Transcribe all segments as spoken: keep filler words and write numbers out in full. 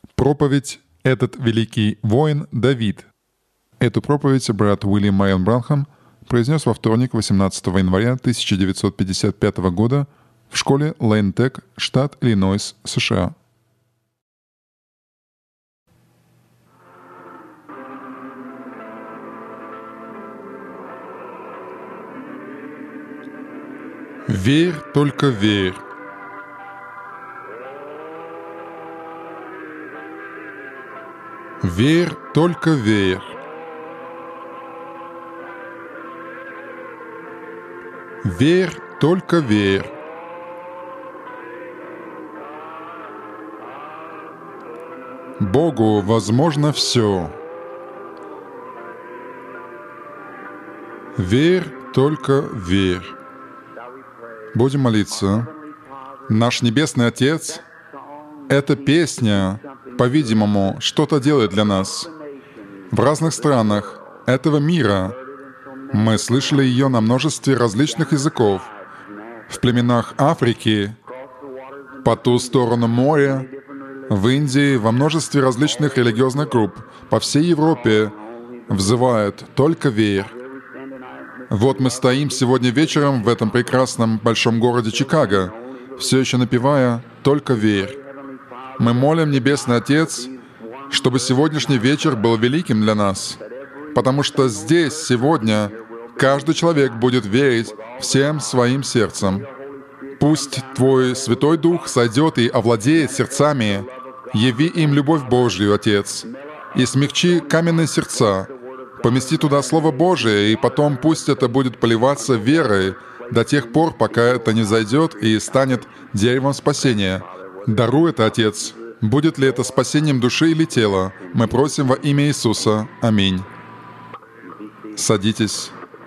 Проповедь «Этот великий воин Давид». Эту проповедь брат Уильям Майон Бранхам произнес во вторник, восемнадцатого января тысяча девятьсот пятьдесят пятого года в школе Лейн Тек, штат Иллинойс, США. Верь, только верь. Верь, только верь. Верь, только верь. Богу возможно все. Верь, только верь. Будем молиться. Наш Небесный Отец, эта песня, по-видимому, что-то делает для нас. В разных странах этого мира мы слышали ее на множестве различных языков. В племенах Африки, по ту сторону моря, в Индии, во множестве различных религиозных групп, по всей Европе взывают «Только верь». Вот мы стоим сегодня вечером в этом прекрасном большом городе Чикаго, все еще напевая «Только верь». Мы молим Небесный Отец, чтобы сегодняшний вечер был великим для нас, потому что здесь, сегодня, каждый человек будет верить всем своим сердцем. Пусть Твой Святой Дух сойдет и овладеет сердцами, яви им любовь Божью, Отец, и смягчи каменные сердца, помести туда Слово Божие, и потом пусть это будет поливаться верой до тех пор, пока это не зайдет и станет деревом спасения. Даруй это, Отец. Будет ли это спасением души или тела? Мы просим во имя Иисуса. Аминь. Садитесь.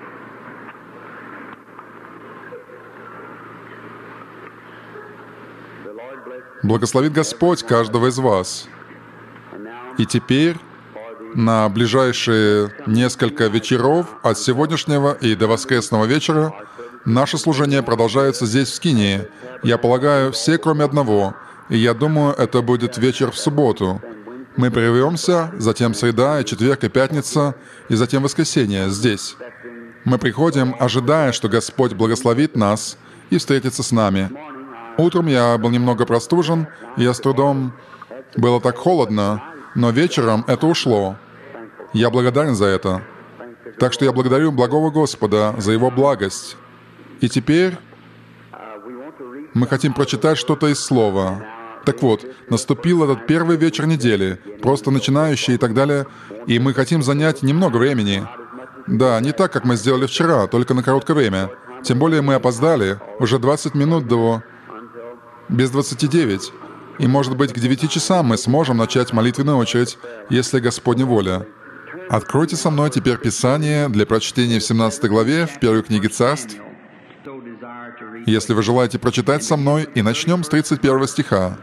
Благословит Господь каждого из вас. И теперь на ближайшие несколько вечеров от сегодняшнего и до воскресного вечера наше служение продолжается здесь, в Скинии. Я полагаю, все, кроме одного. И я думаю, это будет вечер в субботу. Мы прервемся, затем среда, и четверг, и пятница, и затем воскресенье здесь. Мы приходим, ожидая, что Господь благословит нас и встретится с нами. Утром я был немного простужен, я с трудом... Было так холодно, но вечером это ушло. Я благодарен за это. Так что я благодарю благого Господа за Его благость. И теперь мы хотим прочитать что-то из Слова. Так вот, наступил этот первый вечер недели, просто начинающий и так далее, и мы хотим занять немного времени. Да, не так, как мы сделали вчера, только на короткое время. Тем более мы опоздали, уже двадцать минут до... без двадцати девяти. И, может быть, к девяти часам мы сможем начать молитвенную очередь, если Господня воля. Откройте со мной теперь Писание для прочтения в семнадцатой главе в первой книге Царств. Если вы желаете прочитать со мной, и начнем с тридцать первого стиха.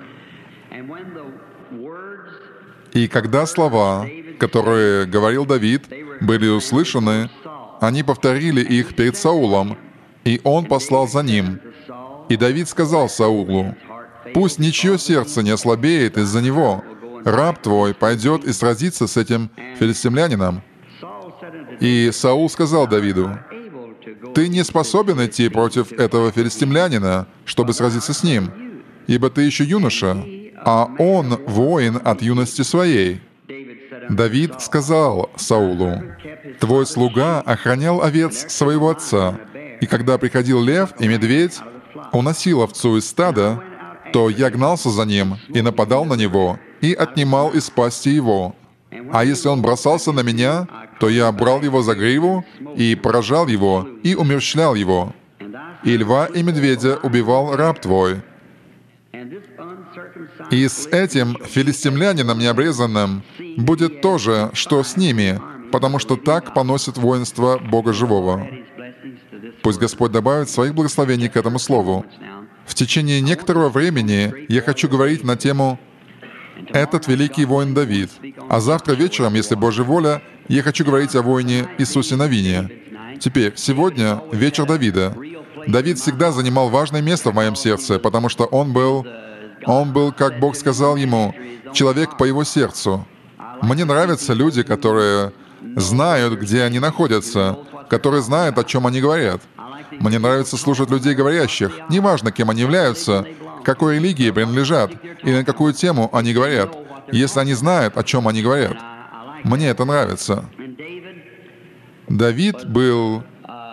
«И когда слова, которые говорил Давид, были услышаны, они повторили их перед Саулом, и он послал за ним. И Давид сказал Саулу: «Пусть ничье сердце не ослабеет из-за него. Раб твой пойдет и сразится с этим филистимлянином». И Саул сказал Давиду: «Ты не способен идти против этого филистимлянина, чтобы сразиться с ним, ибо ты еще юноша, а он воин от юности своей». Давид сказал Саулу: «Твой слуга охранял овец своего отца, и когда приходил лев и медведь, уносил овцу из стада, то я гнался за ним и нападал на него, и отнимал из пасти его. А если он бросался на меня, то я брал его за гриву и поражал его, и умерщвлял его. И льва и медведя убивал раб твой. И с этим филистимлянином необрезанным будет то же, что с ними, потому что так поносит воинство Бога живого». Пусть Господь добавит своих благословений к этому слову. В течение некоторого времени я хочу говорить на тему «Этот великий воин Давид». А завтра вечером, если Божья воля, я хочу говорить о воине Иисусе Навине. Теперь, сегодня вечер Давида. Давид всегда занимал важное место в моем сердце, потому что он был, он был, как Бог сказал ему, человек по его сердцу. Мне нравятся люди, которые знают, где они находятся, которые знают, о чем они говорят. Мне нравится слушать людей говорящих, неважно, кем они являются, какой религии принадлежат и на какую тему они говорят, если они знают, о чем они говорят. Мне это нравится. Давид был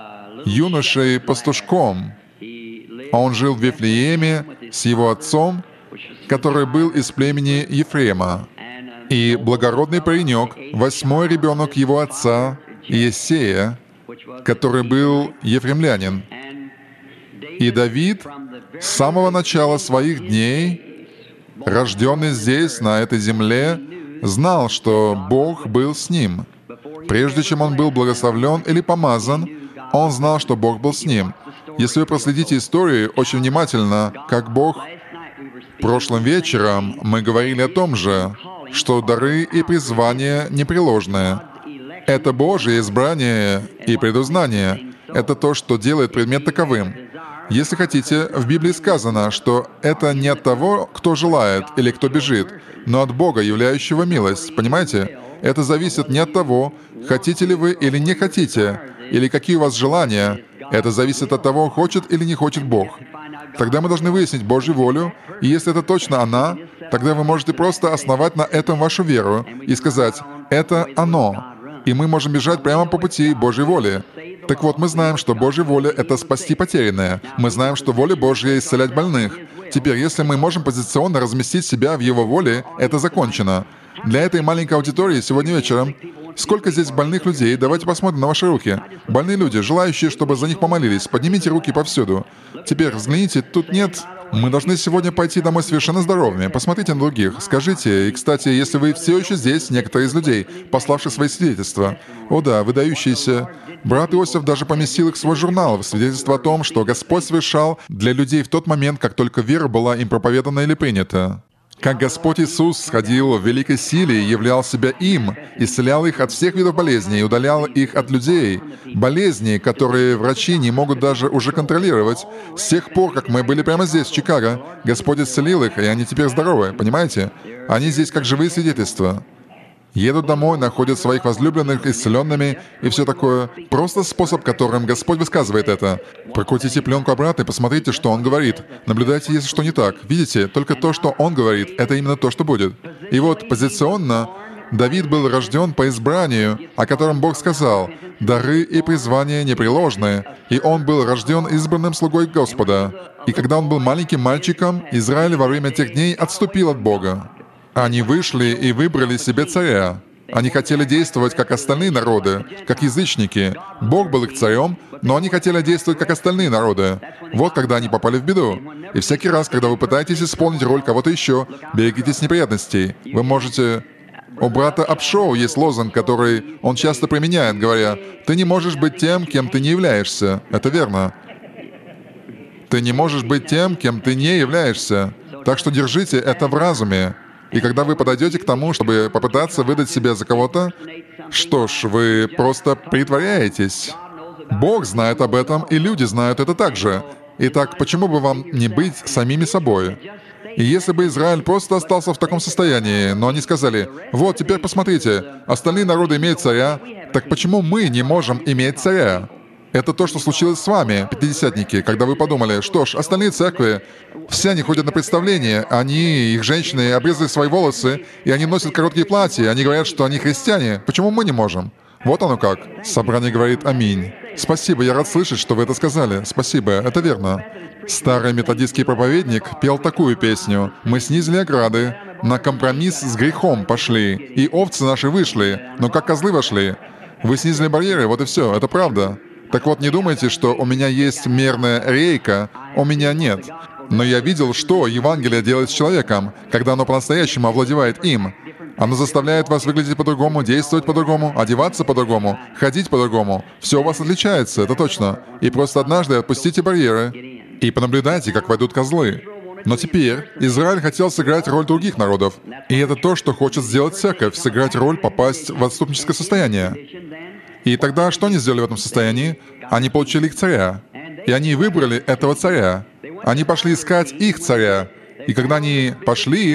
юношей-пастушком. Он жил в Вифлееме с его отцом, который был из племени Ефрема. И благородный паренек, восьмой ребенок его отца Иессея, который был ефремлянин. И Давид с самого начала своих дней, рожденный здесь, на этой земле, знал, что Бог был с ним. Прежде чем он был благословлен или помазан, он знал, что Бог был с ним. Если вы проследите историю очень внимательно, как Бог... Прошлым вечером мы говорили о том же, что дары и призвания непреложные. Это Божье избрание и предузнание. Это то, что делает предмет таковым. Если хотите, в Библии сказано, что это не от того, кто желает или кто бежит, но от Бога, являющего милость. Понимаете? Это зависит не от того, хотите ли вы или не хотите, или какие у вас желания. Это зависит от того, хочет или не хочет Бог. Тогда мы должны выяснить Божью волю, и если это точно она, тогда вы можете просто основать на этом вашу веру и сказать «это оно», и мы можем бежать прямо по пути Божьей воли. Так вот, мы знаем, что Божья воля — это спасти потерянное. Мы знаем, что воля Божья — исцелять больных. Теперь, если мы можем позиционно разместить себя в Его воле, это закончено. Для этой маленькой аудитории сегодня вечером сколько здесь больных людей? Давайте посмотрим на ваши руки. Больные люди, желающие, чтобы за них помолились, поднимите руки повсюду. Теперь взгляните, тут нет... Мы должны сегодня пойти домой совершенно здоровыми. Посмотрите на других. Скажите, и, кстати, если вы все еще здесь, некоторые из людей, пославших свои свидетельства. О да, выдающиеся. Брат Иосиф даже поместил их в свой журнал, в свидетельство о том, что Господь совершал для людей в тот момент, как только вера была им проповедана или принята. Как Господь Иисус сходил в великой силе и являл себя им, исцелял их от всех видов болезней, удалял их от людей. Болезни, которые врачи не могут даже уже контролировать. С тех пор, как мы были прямо здесь, в Чикаго, Господь исцелил их, и они теперь здоровы, понимаете? Они здесь как живые свидетельства. Едут домой, находят своих возлюбленных исцеленными и все такое. Просто способ, которым Господь высказывает это. Прокрутите пленку обратно и посмотрите, что Он говорит. Наблюдайте, если что не так. Видите, только то, что Он говорит, это именно то, что будет. И вот позиционно Давид был рожден по избранию, о котором Бог сказал, «Дары и призвания непреложные». И он был рожден избранным слугой Господа. И когда он был маленьким мальчиком, Израиль во время тех дней отступил от Бога. Они вышли и выбрали себе царя. Они хотели действовать, как остальные народы, как язычники. Бог был их царем, но они хотели действовать, как остальные народы. Вот когда они попали в беду. И всякий раз, когда вы пытаетесь исполнить роль кого-то еще, берегитесь неприятностей. Вы можете... У брата Апшоу есть лозунг, который он часто применяет, говоря, «Ты не можешь быть тем, кем ты не являешься». Это верно. Ты не можешь быть тем, кем ты не являешься. Так что держите это в разуме. И когда вы подойдете к тому, чтобы попытаться выдать себя за кого-то, что ж, вы просто притворяетесь. Бог знает об этом, и люди знают это также. Итак, почему бы вам не быть самими собой? И если бы Израиль просто остался в таком состоянии, но они сказали, «Вот, теперь посмотрите, остальные народы имеют царя, так почему мы не можем иметь царя?» Это то, что случилось с вами, пятидесятники, когда вы подумали, что ж, остальные церкви, все они ходят на представления, они, их женщины, обрезали свои волосы, и они носят короткие платья, они говорят, что они христиане. Почему мы не можем? Вот оно как. Собрание говорит «Аминь». Спасибо, я рад слышать, что вы это сказали. Спасибо, это верно. Старый методистский проповедник пел такую песню. «Мы снизили ограды, на компромисс с грехом пошли, и овцы наши вышли, но как козлы вошли». Вы снизили барьеры, вот и все, это правда. Так вот, не думайте, что у меня есть мерная рейка, у меня нет. Но я видел, что Евангелие делает с человеком, когда оно по-настоящему овладевает им. Оно заставляет вас выглядеть по-другому, действовать по-другому, одеваться по-другому, ходить по-другому. Все у вас отличается, это точно. И просто однажды отпустите барьеры и понаблюдайте, как войдут козлы. Но теперь Израиль хотел сыграть роль других народов. И это то, что хочет сделать церковь, сыграть роль, попасть в отступническое состояние. И тогда что они сделали в этом состоянии? Они получили их царя. И они выбрали этого царя. Они пошли искать их царя. И когда они пошли,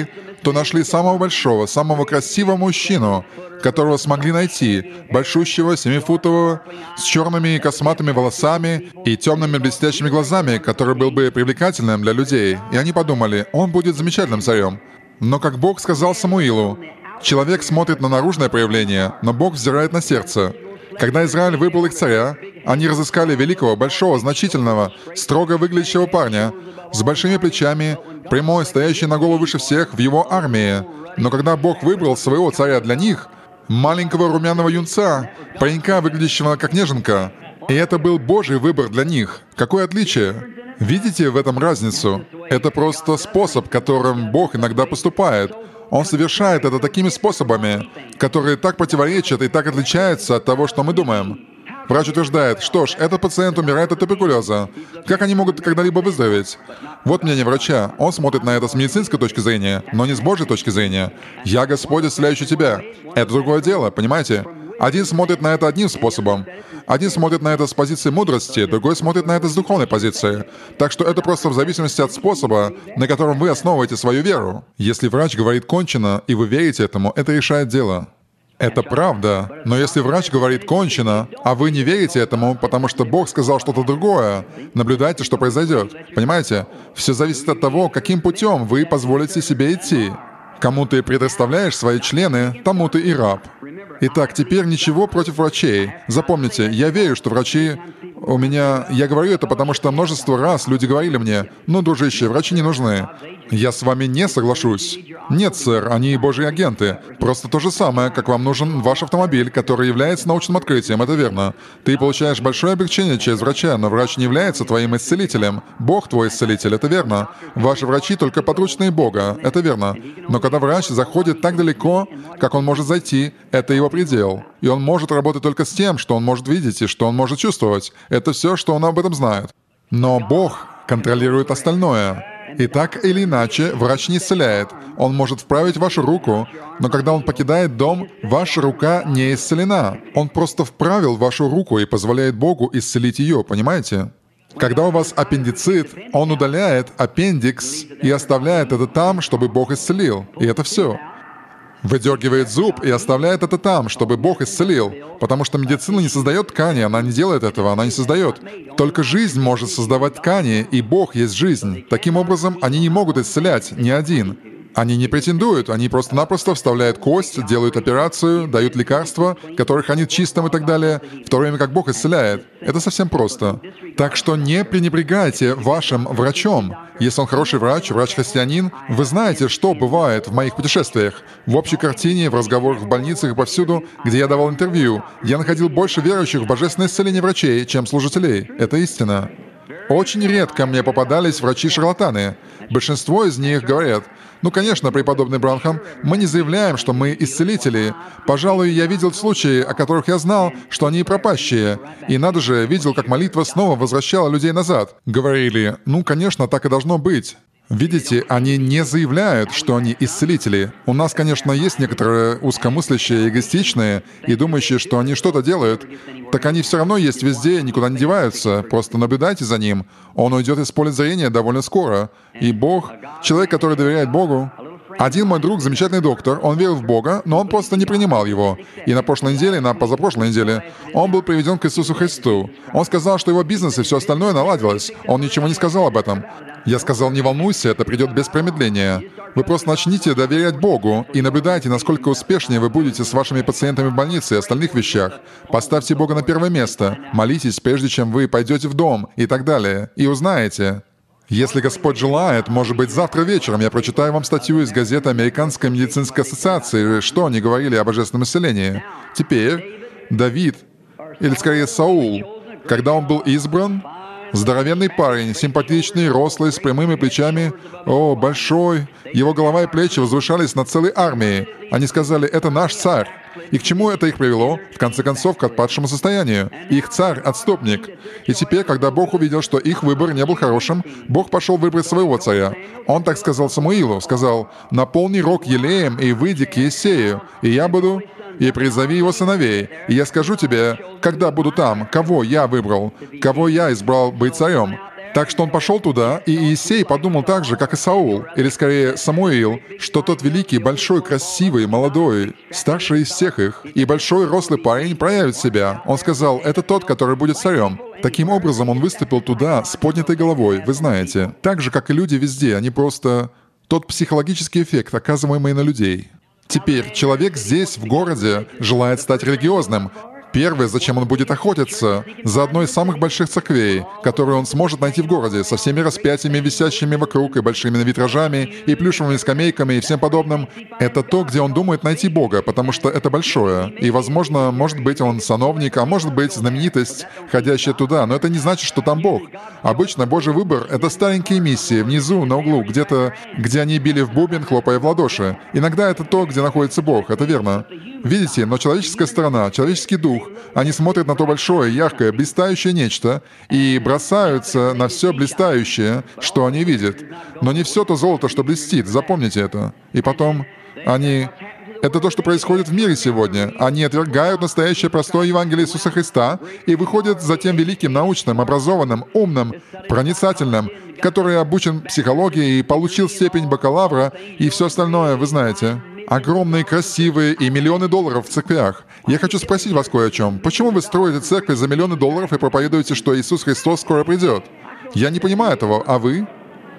то нашли самого большого, самого красивого мужчину, которого смогли найти, большущего, семифутового, с черными и косматыми волосами и темными блестящими глазами, который был бы привлекательным для людей. И они подумали, он будет замечательным царем. Но как Бог сказал Самуилу, человек смотрит на наружное проявление, но Бог взирает на сердце. Когда Израиль выбрал их царя, они разыскали великого, большого, значительного, строго выглядящего парня, с большими плечами, прямой, стоящий на голову выше всех в его армии. Но когда Бог выбрал своего царя для них, маленького румяного юнца, паренька, выглядящего как неженка, и это был Божий выбор для них. Какое отличие? Видите в этом разницу? Это просто способ, которым Бог иногда поступает. Он совершает это такими способами, которые так противоречат и так отличаются от того, что мы думаем. Врач утверждает, что ж, этот пациент умирает от туберкулеза. Как они могут когда-либо выздороветь? Вот мнение врача. Он смотрит на это с медицинской точки зрения, но не с Божьей точки зрения. «Я Господь, исцеляющий тебя». Это другое дело, понимаете? Один смотрит на это одним способом. Один смотрит на это с позиции мудрости, другой смотрит на это с духовной позиции. Так что это просто в зависимости от способа, на котором вы основываете свою веру. Если врач говорит «кончено», и вы верите этому, это решает дело. Это правда. Но если врач говорит «кончено», а вы не верите этому, потому что Бог сказал что-то другое, наблюдайте, что произойдет. Понимаете? Все зависит от того, каким путем вы позволите себе идти. Кому ты предоставляешь свои члены, тому ты и раб. Итак, теперь ничего против врачей. Запомните, я верю, что врачи... У меня... Я говорю это, потому что множество раз люди говорили мне, «Ну, дружище, врачи не нужны». Я с вами не соглашусь. Нет, сэр, они божьи агенты. Просто то же самое, как вам нужен ваш автомобиль, который является научным открытием, это верно. Ты получаешь большое облегчение через врача, но врач не является твоим исцелителем. Бог твой исцелитель, это верно. Ваши врачи только подручные Бога, это верно. Но когда врач заходит так далеко, как он может зайти, это его предел. И он может работать только с тем, что он может видеть и что он может чувствовать. Это все, что он об этом знает. Но Бог контролирует остальное. И так или иначе, врач не исцеляет. Он может вправить вашу руку, но когда он покидает дом, ваша рука не исцелена. Он просто вправил вашу руку и позволяет Богу исцелить ее, понимаете? Когда у вас аппендицит, он удаляет аппендикс и оставляет это там, чтобы Бог исцелил. И это все. Выдергивает зуб и оставляет это там, чтобы Бог исцелил. Потому что медицина не создает ткани, она не делает этого, она не создает. Только жизнь может создавать ткани, и Бог есть жизнь. Таким образом, они не могут исцелять, ни один. Они не претендуют, они просто-напросто вставляют кость, делают операцию, дают лекарства, которых хранит чистым и так далее, в то время как Бог исцеляет. Это совсем просто. Так что не пренебрегайте вашим врачом. Если он хороший врач, врач-христианин, вы знаете, что бывает в моих путешествиях. В общей картине, в разговорах в больницах и повсюду, где я давал интервью, я находил больше верующих в божественное исцеление врачей, чем служителей. Это истина. Очень редко мне попадались врачи-шарлатаны. Большинство из них говорят: «Ну, конечно, преподобный Бранхам, мы не заявляем, что мы исцелители. Пожалуй, я видел случаи, о которых я знал, что они пропащие. И надо же, видел, как молитва снова возвращала людей назад». Говорили: «Ну, конечно, так и должно быть». Видите, они не заявляют, что они исцелители. У нас, конечно, есть некоторые узкомыслящие, эгоистичные и думающие, что они что-то делают. Так они все равно есть везде, никуда не деваются. Просто наблюдайте за ним. Он уйдет из поля зрения довольно скоро. И Бог, человек, который доверяет Богу... Один мой друг, замечательный доктор, он верил в Бога, но он просто не принимал Его. И на прошлой неделе, на позапрошлой неделе, он был приведен к Иисусу Христу. Он сказал, что его бизнес и все остальное наладилось. Он ничего не сказал об этом. Я сказал: не волнуйся, это придет без промедления. Вы просто начните доверять Богу и наблюдайте, насколько успешнее вы будете с вашими пациентами в больнице и остальных вещах. Поставьте Бога на первое место, молитесь, прежде чем вы пойдете в дом и так далее, и узнаете. Если Господь желает, может быть, завтра вечером я прочитаю вам статью из газеты Американской медицинской ассоциации, что они говорили о божественном исцелении. Теперь Давид, или скорее Саул, когда он был избран, здоровенный парень, симпатичный, рослый, с прямыми плечами, о, большой, его голова и плечи возвышались над целой армией. Они сказали: «Это наш царь». И к чему это их привело? В конце концов, к отпадшему состоянию. Их царь — отступник. И теперь, когда Бог увидел, что их выбор не был хорошим, Бог пошел выбрать своего царя. Он так сказал Самуилу, сказал: «Наполни рог елеем и выйди к Иессею, и я буду... и призови его сыновей, и я скажу тебе, когда буду там, кого я выбрал, кого я избрал быть царем». Так что он пошел туда, и Иисей подумал так же, как и Саул, или скорее Самуил, что тот великий, большой, красивый, молодой, старший из всех их, и большой рослый парень проявит себя. Он сказал, это тот, который будет царем. Таким образом, он выступил туда с поднятой головой, вы знаете. Так же, как и люди везде, они просто тот психологический эффект, оказываемый на людей. Теперь, человек здесь, в городе, желает стать религиозным. Первое, зачем он будет охотиться, за одной из самых больших церквей, которую он сможет найти в городе, со всеми распятиями, висящими вокруг, и большими витражами, и плюшевыми скамейками, и всем подобным. Это то, где он думает найти Бога, потому что это большое. И, возможно, может быть, он сановник, а может быть, знаменитость, ходящая туда, но это не значит, что там Бог. Обычно Божий выбор — это старенькие миссии, внизу, на углу, где-то, где они били в бубен, хлопая в ладоши. Иногда это то, где находится Бог, это верно. Видите, но человеческая сторона, человеческий дух, они смотрят на то большое, яркое, блистающее нечто и бросаются на все блистающее, что они видят. Но не все то золото, что блестит, запомните это. И потом они... Это то, что происходит в мире сегодня. Они отвергают настоящее простое Евангелие Иисуса Христа и выходят за тем великим, научным, образованным, умным, проницательным, который обучен психологии и получил степень бакалавра и все остальное, вы знаете. Огромные, красивые и миллионы долларов в церквях. Я хочу спросить вас кое о чем. Почему вы строите церкви за миллионы долларов и проповедуете, что Иисус Христос скоро придет? Я не понимаю этого, а вы?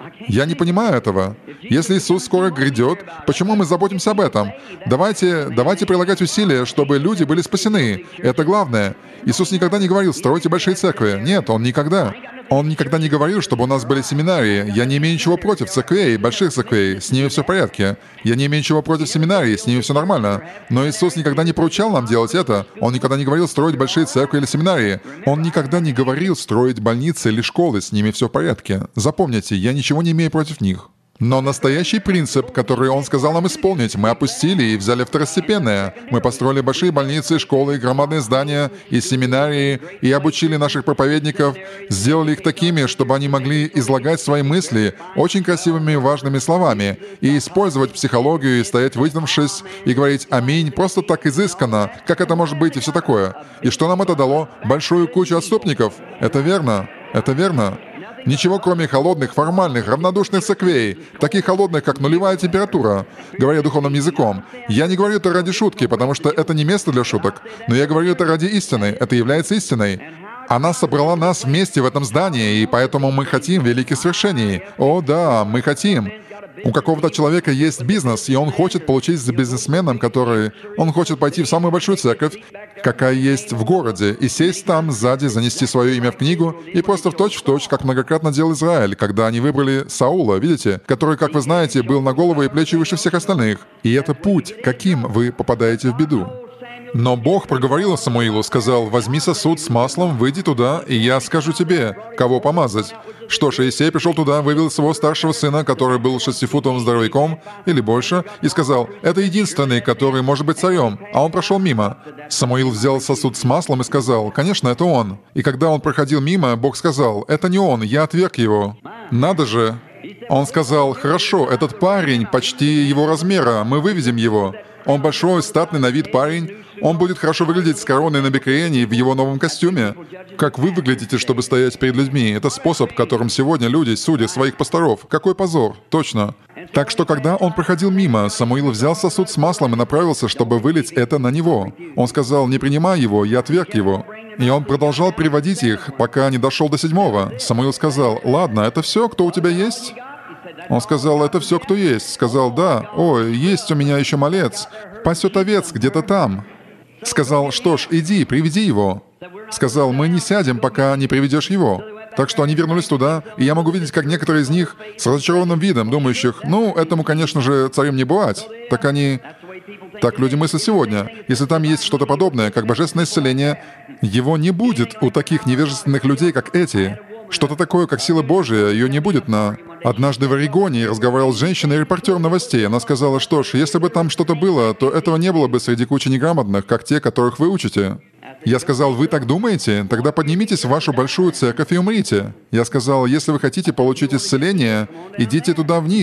Я не понимаю этого. Если Иисус скоро грядет, почему мы заботимся об этом? Давайте, давайте прилагать усилия, чтобы люди были спасены. Это главное. Иисус никогда не говорил «стройте большие церкви». Нет, Он никогда. Он никогда не говорил, чтобы у нас были семинарии. Я не имею ничего против церквей, больших церквей, с ними все в порядке. Я не имею ничего против семинарии, с ними все нормально. Но Иисус никогда не поручал нам делать это. Он никогда не говорил строить большие церкви или семинарии. Он никогда не говорил строить больницы или школы, с ними все в порядке. Запомните, я ничего не имею против них. Но настоящий принцип, который Он сказал нам исполнить, мы опустили и взяли второстепенное. Мы построили большие больницы, школы, громадные здания и семинарии, и обучили наших проповедников, сделали их такими, чтобы они могли излагать свои мысли очень красивыми и важными словами, и использовать психологию, и стоять вытянувшись, и говорить «Аминь» просто так изысканно, как это может быть, и все такое. И что нам это дало? Большую кучу отступников. Это верно. Это верно. Ничего, кроме холодных, формальных, равнодушных церквей, таких холодных, как нулевая температура, говоря духовным языком. Я не говорю это ради шутки, потому что это не место для шуток, но я говорю это ради истины, это является истиной. Она собрала нас вместе в этом здании, и поэтому мы хотим великих свершений. О да, мы хотим. У какого-то человека есть бизнес, и он хочет получить с бизнесменом, который... Он хочет пойти в самую большую церковь, какая есть в городе, и сесть там сзади, занести свое имя в книгу, и просто в точь-в-точь, как многократно делал Израиль, когда они выбрали Саула, видите, который, как вы знаете, был на голову и плечи выше всех остальных. И это путь, каким вы попадаете в беду. Но Бог проговорил Самуилу, сказал, «Возьми сосуд с маслом, выйди туда, и я скажу тебе, кого помазать». Что ж, Иисей пришел туда, вывел своего старшего сына, который был шестифутовым здоровяком, или больше, и сказал, «Это единственный, который может быть царем», а он прошел мимо. Самуил взял сосуд с маслом и сказал, «Конечно, это он». И когда он проходил мимо, Бог сказал, «Это не он, я отверг его». Надо же! Он сказал, «Хорошо, этот парень почти его размера, мы выведем его». Он большой, статный на вид парень. Он будет хорошо выглядеть с короной на бекрень и в его новом костюме. Как вы выглядите, чтобы стоять перед людьми? Это способ, которым сегодня люди судят своих пасторов. Какой позор, точно. Так что, когда он проходил мимо, Самуил взял сосуд с маслом и направился, чтобы вылить это на него. Он сказал, «Не принимай его, я отверг его». И он продолжал приводить их, пока не дошел до седьмого. Самуил сказал, «Ладно, это все, кто у тебя есть?» Он сказал, «Это все, кто есть». Сказал, «Да, ой, есть у меня еще малец. Пасет овец где-то там». Сказал, «Что ж, иди, приведи его». Сказал, «Мы не сядем, пока не приведешь его». Так что они вернулись туда, и я могу видеть, как некоторые из них с разочарованным видом, думающих, «Ну, этому, конечно же, царем не бывать». Так они... Так люди мыслят сегодня. Если там есть что-то подобное, как божественное исцеление, его не будет у таких невежественных людей, как эти. Что-то такое, как сила Божия, ее не будет на... Однажды в Орегоне я разговаривал с женщиной-репортером новостей. Она сказала, что ж, если бы там что-то было, то этого не было бы среди кучи неграмотных, как те, которых вы учите. Я сказал, вы так думаете? Тогда поднимитесь в вашу большую церковь и умрите. Я сказал, если вы хотите получить исцеление, идите туда вниз.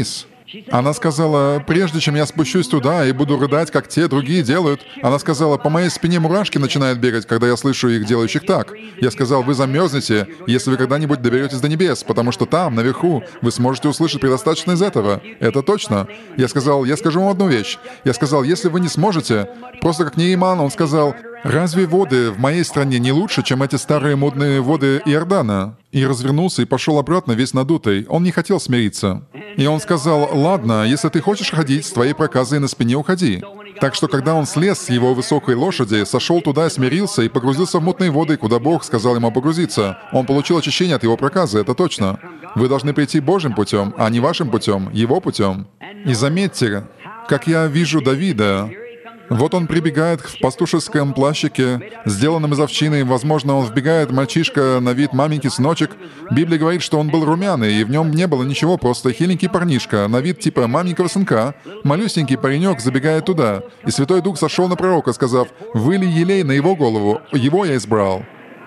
Она сказала, прежде чем я спущусь туда и буду рыдать, как те другие делают, она сказала, по моей спине мурашки начинают бегать, когда я слышу их делающих так. Я сказал, вы замерзнете, если вы когда-нибудь доберетесь до небес, потому что там, наверху, вы сможете услышать предостаточно из этого. Это точно. Я сказал, я скажу вам одну вещь. Я сказал, если вы не сможете, просто как Нейман, он сказал, разве воды в моей стране не лучше, чем эти старые модные воды Иордана? И развернулся и пошел обратно весь надутый. Он не хотел смириться. И он сказал, ладно, если ты хочешь ходить, с твоей проказой на спине уходи. Так что, когда он слез с его высокой лошади, сошел туда, смирился и погрузился в мутные воды, куда Бог сказал ему погрузиться, он получил очищение от его проказы, это точно. Вы должны прийти Божьим путем, а не вашим путем, его путем. И заметьте, как я вижу Давида. Вот он прибегает в пастушеском плащике, сделанном из овчины. Возможно, он вбегает, мальчишка на вид маменький сыночек. Библия говорит, что он был румяный, и в нем не было ничего, просто хиленький парнишка, на вид типа маменького сынка. Малюсенький паренек забегает туда. И Святой Дух сошел на пророка, сказав, «Выли елей на его голову, его я избрал».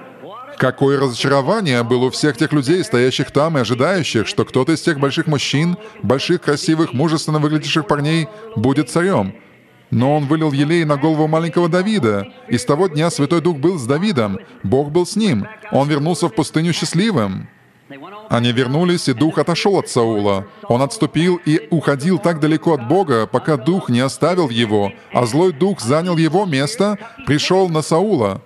Какое разочарование было у всех тех людей, стоящих там и ожидающих, что кто-то из тех больших мужчин, больших, красивых, мужественно выглядящих парней будет царем. Но он вылил елей на голову маленького Давида. И с того дня Святой Дух был с Давидом. Бог был с ним. Он вернулся в пустыню счастливым. Они вернулись, и Дух отошел от Саула. Он отступил и уходил так далеко от Бога, пока Дух не оставил его, а злой Дух занял его место, пришел на Саула.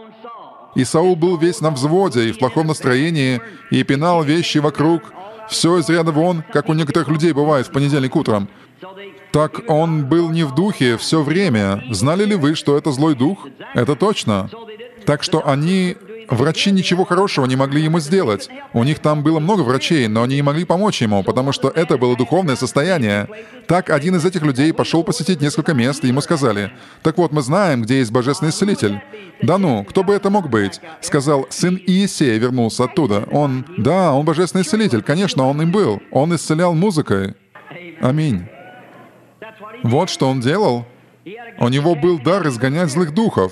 И Саул был весь на взводе и в плохом настроении, и пинал вещи вокруг. Все из ряда вон, как у некоторых людей бывает в понедельник утром. Так он был не в духе все время. Знали ли вы, что это злой дух? Это точно. Так что они... Врачи ничего хорошего не могли ему сделать. У них там было много врачей, но они не могли помочь ему, потому что это было духовное состояние. Так один из этих людей пошел посетить несколько мест, и ему сказали, «Так вот, мы знаем, где есть Божественный Исцелитель». «Да ну, кто бы это мог быть?» Сказал, сын Иисея вернулся оттуда. Он, да, он Божественный Исцелитель, конечно, он им был. Он исцелял музыкой. Аминь. Вот что он делал. У него был дар изгонять злых духов.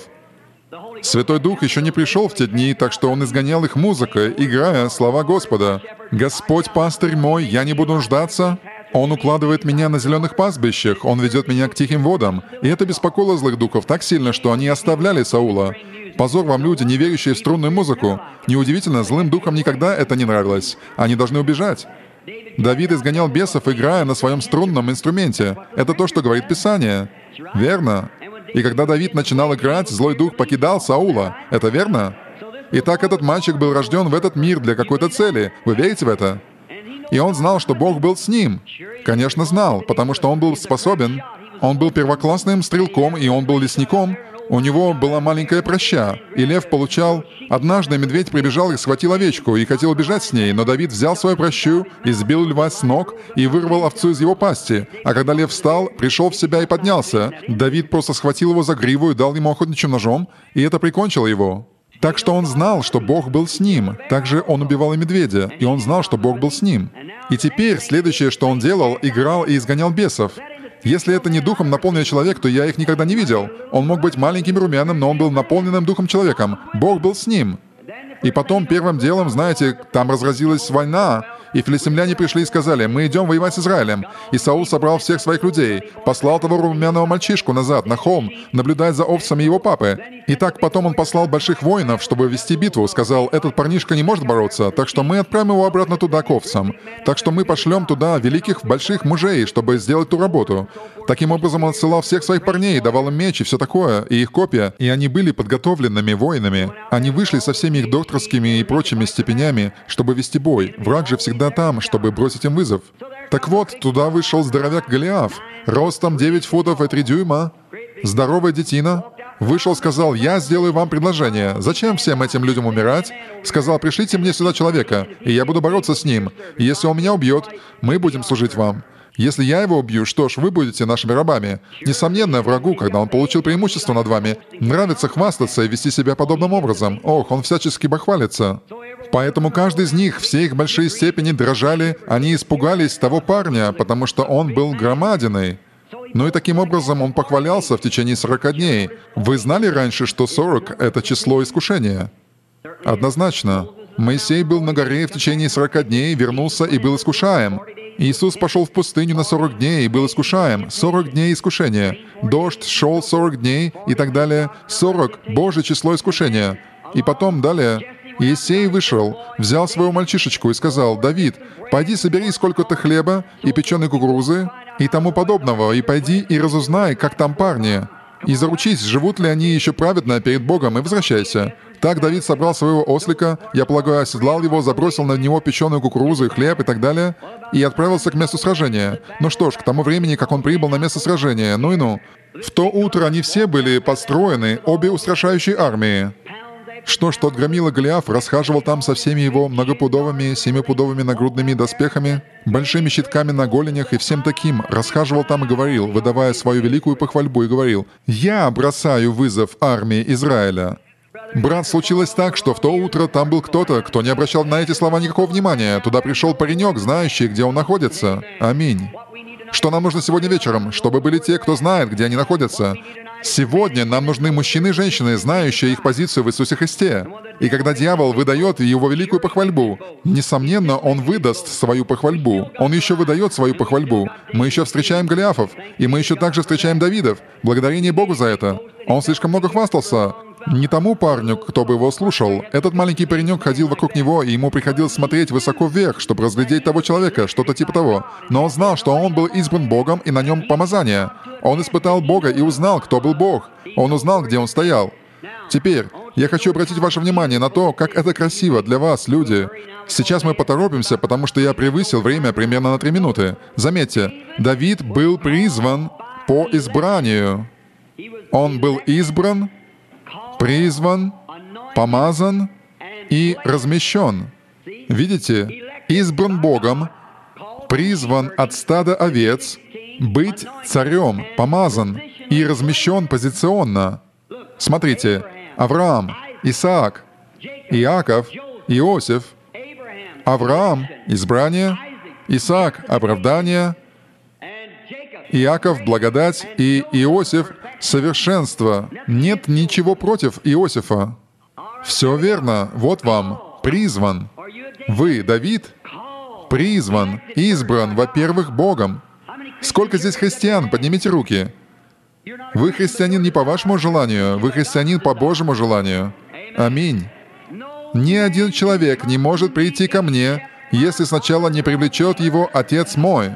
Святой Дух еще не пришел в те дни, так что он изгонял их музыкой, играя слова Господа. «Господь, пастырь мой, я не буду нуждаться. Он укладывает меня на зеленых пастбищах, Он ведет меня к тихим водам». И это беспокоило злых духов так сильно, что они оставляли Саула. Позор вам, люди, не верящие в струнную музыку. Неудивительно, злым духам никогда это не нравилось. Они должны убежать. Давид изгонял бесов, играя на своем струнном инструменте. Это то, что говорит Писание. Верно. И когда Давид начинал играть, злой дух покидал Саула. Это верно? Итак, этот мальчик был рожден в этот мир для какой-то цели. Вы верите в это? И он знал, что Бог был с ним. Конечно, знал, потому что он был способен. Он был первоклассным стрелком, и он был лесником. У него была маленькая праща, и лев получал... Однажды медведь прибежал и схватил овечку, и хотел убежать с ней, но Давид взял свою пращу, избил льва с ног и вырвал овцу из его пасти. А когда лев встал, пришел в себя и поднялся, Давид просто схватил его за гриву и дал ему охотничьим ножом, и это прикончило его. Так что он знал, что Бог был с ним. Также он убивал и медведя, и он знал, что Бог был с ним. И теперь следующее, что он делал, играл и изгонял бесов. Если это не духом наполненный человек, то я их никогда не видел. Он мог быть маленьким и румяным, но он был наполненным духом человеком. Бог был с ним. И потом первым делом, знаете, там разразилась война, и филистимляне пришли и сказали, «Мы идем воевать с Израилем». И Саул собрал всех своих людей, послал того румяного мальчишку назад, на холм, наблюдать за овцами его папы. И так потом он послал больших воинов, чтобы вести битву. Сказал, «Этот парнишка не может бороться, так что мы отправим его обратно туда, к овцам. Так что мы пошлем туда великих, больших мужей, чтобы сделать ту работу». Таким образом, он отсылал всех своих парней, давал им меч и все такое, и их копья. И они были подготовленными воинами. Они вышли со всеми их докторскими и прочими степенями, чтобы вести бой. Враг же всегда там, чтобы бросить им вызов. Так вот, туда вышел здоровяк Голиаф, ростом девять футов и три дюйма, здоровая детина. Вышел, сказал, «Я сделаю вам предложение. Зачем всем этим людям умирать?» Сказал, «Пришлите мне сюда человека, и я буду бороться с ним. И если он меня убьет, мы будем служить вам. Если я его убью, что ж, вы будете нашими рабами». Несомненно, врагу, когда он получил преимущество над вами, нравится хвастаться и вести себя подобным образом. Ох, он всячески бахвалится. Поэтому каждый из них, все их большие степени дрожали, они испугались того парня, потому что он был громадиной. Ну и таким образом он похвалялся в течение сорока дней. Вы знали раньше, что сорок — это число искушения? Однозначно. Моисей был на горе в течение сорока дней, вернулся и был искушаем. Иисус пошел в пустыню на сорок дней и был искушаем. сорок дней искушения. Дождь шел сорок дней и так далее. сорок — Божье число искушения. И потом далее Иисей вышел, взял свою мальчишечку и сказал: «Давид, пойди собери сколько-то хлеба и печеной кукурузы и тому подобного, и пойди и разузнай, как там парни, и заручись, живут ли они еще праведно перед Богом, и возвращайся». Так Давид собрал своего ослика, я полагаю, оседлал его, забросил на него печеную кукурузу и хлеб и так далее, и отправился к месту сражения. Ну что ж, к тому времени, как он прибыл на место сражения, ну и ну. В то утро они все были построены, обе устрашающие армии. Что ж, тот громила Голиаф расхаживал там со всеми его многопудовыми, семипудовыми нагрудными доспехами, большими щитками на голенях и всем таким, расхаживал там и говорил, выдавая свою великую похвальбу, и говорил: «Я бросаю вызов армии Израиля». Брат, случилось так, что в то утро там был кто-то, кто не обращал на эти слова никакого внимания. Туда пришел паренек, знающий, где он находится. Аминь. Что нам нужно сегодня вечером? Чтобы были те, кто знает, где они находятся. Сегодня нам нужны мужчины и женщины, знающие их позицию в Иисусе Христе. И когда дьявол выдает его великую похвальбу, несомненно, он выдаст свою похвальбу. Он еще выдает свою похвальбу. Мы еще встречаем Голиафов, и мы еще также встречаем Давидов. Благодарение Богу за это. Он слишком много хвастался. Не тому парню, кто бы его слушал. Этот маленький паренек ходил вокруг него, и ему приходилось смотреть высоко вверх, чтобы разглядеть того человека, что-то типа того. Но он знал, что он был избран Богом, и на нем помазание. Он испытал Бога и узнал, кто был Бог. Он узнал, где он стоял. Теперь, я хочу обратить ваше внимание на то, как это красиво для вас, люди. Сейчас мы поторопимся, потому что я превысил время примерно на три минуты. Заметьте, Давид был призван по избранию. Он был избран, призван, помазан и размещен. Видите? Избран Богом, призван от стада овец, быть царем, помазан и размещен позиционно. Смотрите, Авраам, Исаак, Иаков, Иосиф. Авраам — избрание, Исаак — оправдание, Иаков — благодать и Иосиф — совершенство. Нет ничего против Иосифа. Все верно, вот вам, призван. Вы, Давид, призван, избран, во-первых, Богом. Сколько здесь христиан? Поднимите руки. Вы христианин не по вашему желанию, вы христианин по Божьему желанию. Аминь. Ни один человек не может прийти ко мне, если сначала не привлечет его Отец мой.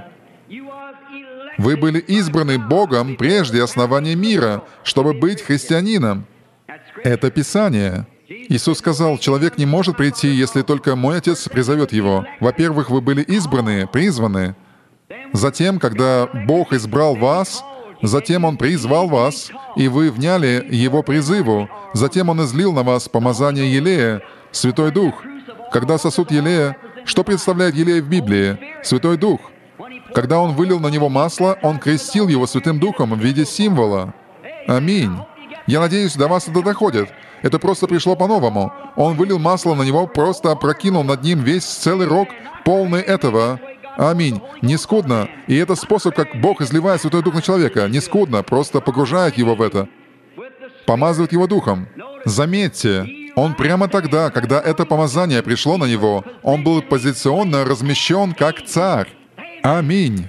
Вы были избраны Богом прежде основания мира, чтобы быть христианином. Это Писание. Иисус сказал, человек не может прийти, если только мой Отец призовет его. Во-первых, вы были избраны, призваны. Затем, когда Бог избрал вас, затем Он призвал вас, и вы вняли Его призыву. Затем Он излил на вас помазание Елея, Святой Дух. Когда сосуд Елея, что представляет Елея в Библии? Святой Дух. Когда Он вылил на него масло, Он крестил его Святым Духом в виде символа. Аминь. Я надеюсь, до вас это доходит. Это просто пришло по-новому. Он вылил масло на него, просто опрокинул над ним весь целый рог, полный этого. Аминь. Не скудно. И это способ, как Бог изливает Святой Дух на человека. Не скудно, просто погружает его в это. Помазывает его Духом. Заметьте, он прямо тогда, когда это помазание пришло на него, он был позиционно размещен как царь. Аминь.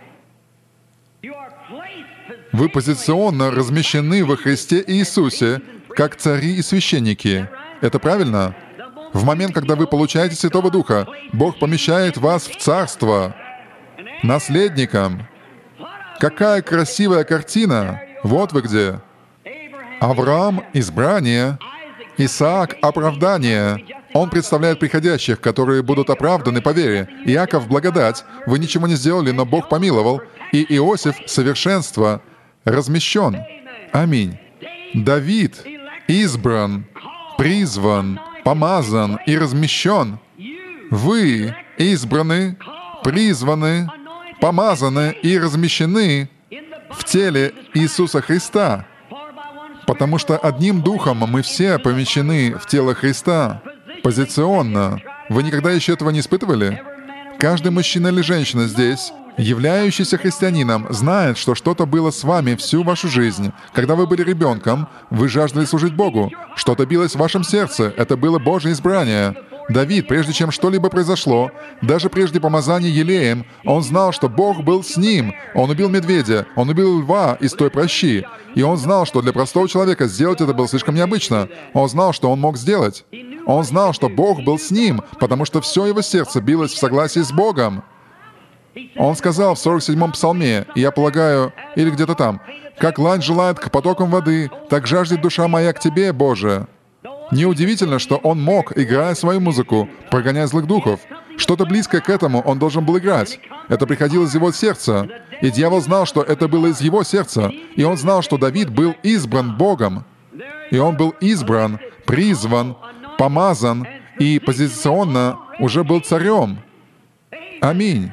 Вы позиционно размещены во Христе Иисусе, как цари и священники. Это правильно? В момент, когда вы получаете Святого Духа, Бог помещает вас в царство, наследником. Какая красивая картина! Вот вы где. Авраам — избрание, Исаак — оправдание. Он представляет приходящих, которые будут оправданы по вере. Иаков — благодать. Вы ничего не сделали, но Бог помиловал. И Иосиф — совершенство. Размещен. Аминь. Давид избран, призван, помазан и размещен. Вы избраны, призваны, помазаны и размещены в теле Иисуса Христа. Потому что одним духом мы все помещены в тело Христа. Позиционно. Вы никогда еще этого не испытывали? Каждый мужчина или женщина здесь, являющийся христианином, знает, что что-то было с вами всю вашу жизнь. Когда вы были ребенком, вы жаждали служить Богу. Что-то билось в вашем сердце. Это было Божье избрание. Давид, прежде чем что-либо произошло, даже прежде помазания елеем, он знал, что Бог был с ним. Он убил медведя, он убил льва из той пращи. И он знал, что для простого человека сделать это было слишком необычно. Он знал, что он мог сделать. Он знал, что Бог был с ним, потому что все его сердце билось в согласии с Богом. Он сказал в сорок седьмом псалме, я полагаю, или где-то там, «Как лань желает к потокам воды, так жаждет душа моя к Тебе, Боже». Неудивительно, что он мог, играя свою музыку, прогоняя злых духов. Что-то близкое к этому он должен был играть. Это приходило из его сердца. И дьявол знал, что это было из его сердца. И он знал, что Давид был избран Богом. И он был избран, призван, помазан и позиционно уже был царем. Аминь.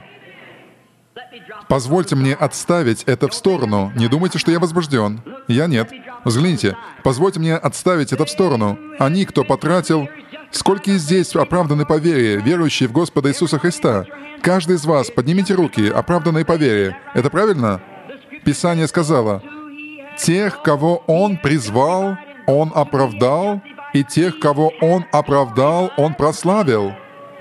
Позвольте мне отставить это в сторону. Не думайте, что я возбужден. Я нет. Взгляните. Позвольте мне отставить это в сторону. Они, кто потратил... Сколько здесь оправданы по вере, верующие в Господа Иисуса Христа? Каждый из вас, поднимите руки, оправданные по вере. Это правильно? Писание сказало, «Тех, кого Он призвал, Он оправдал, и тех, кого Он оправдал, Он прославил».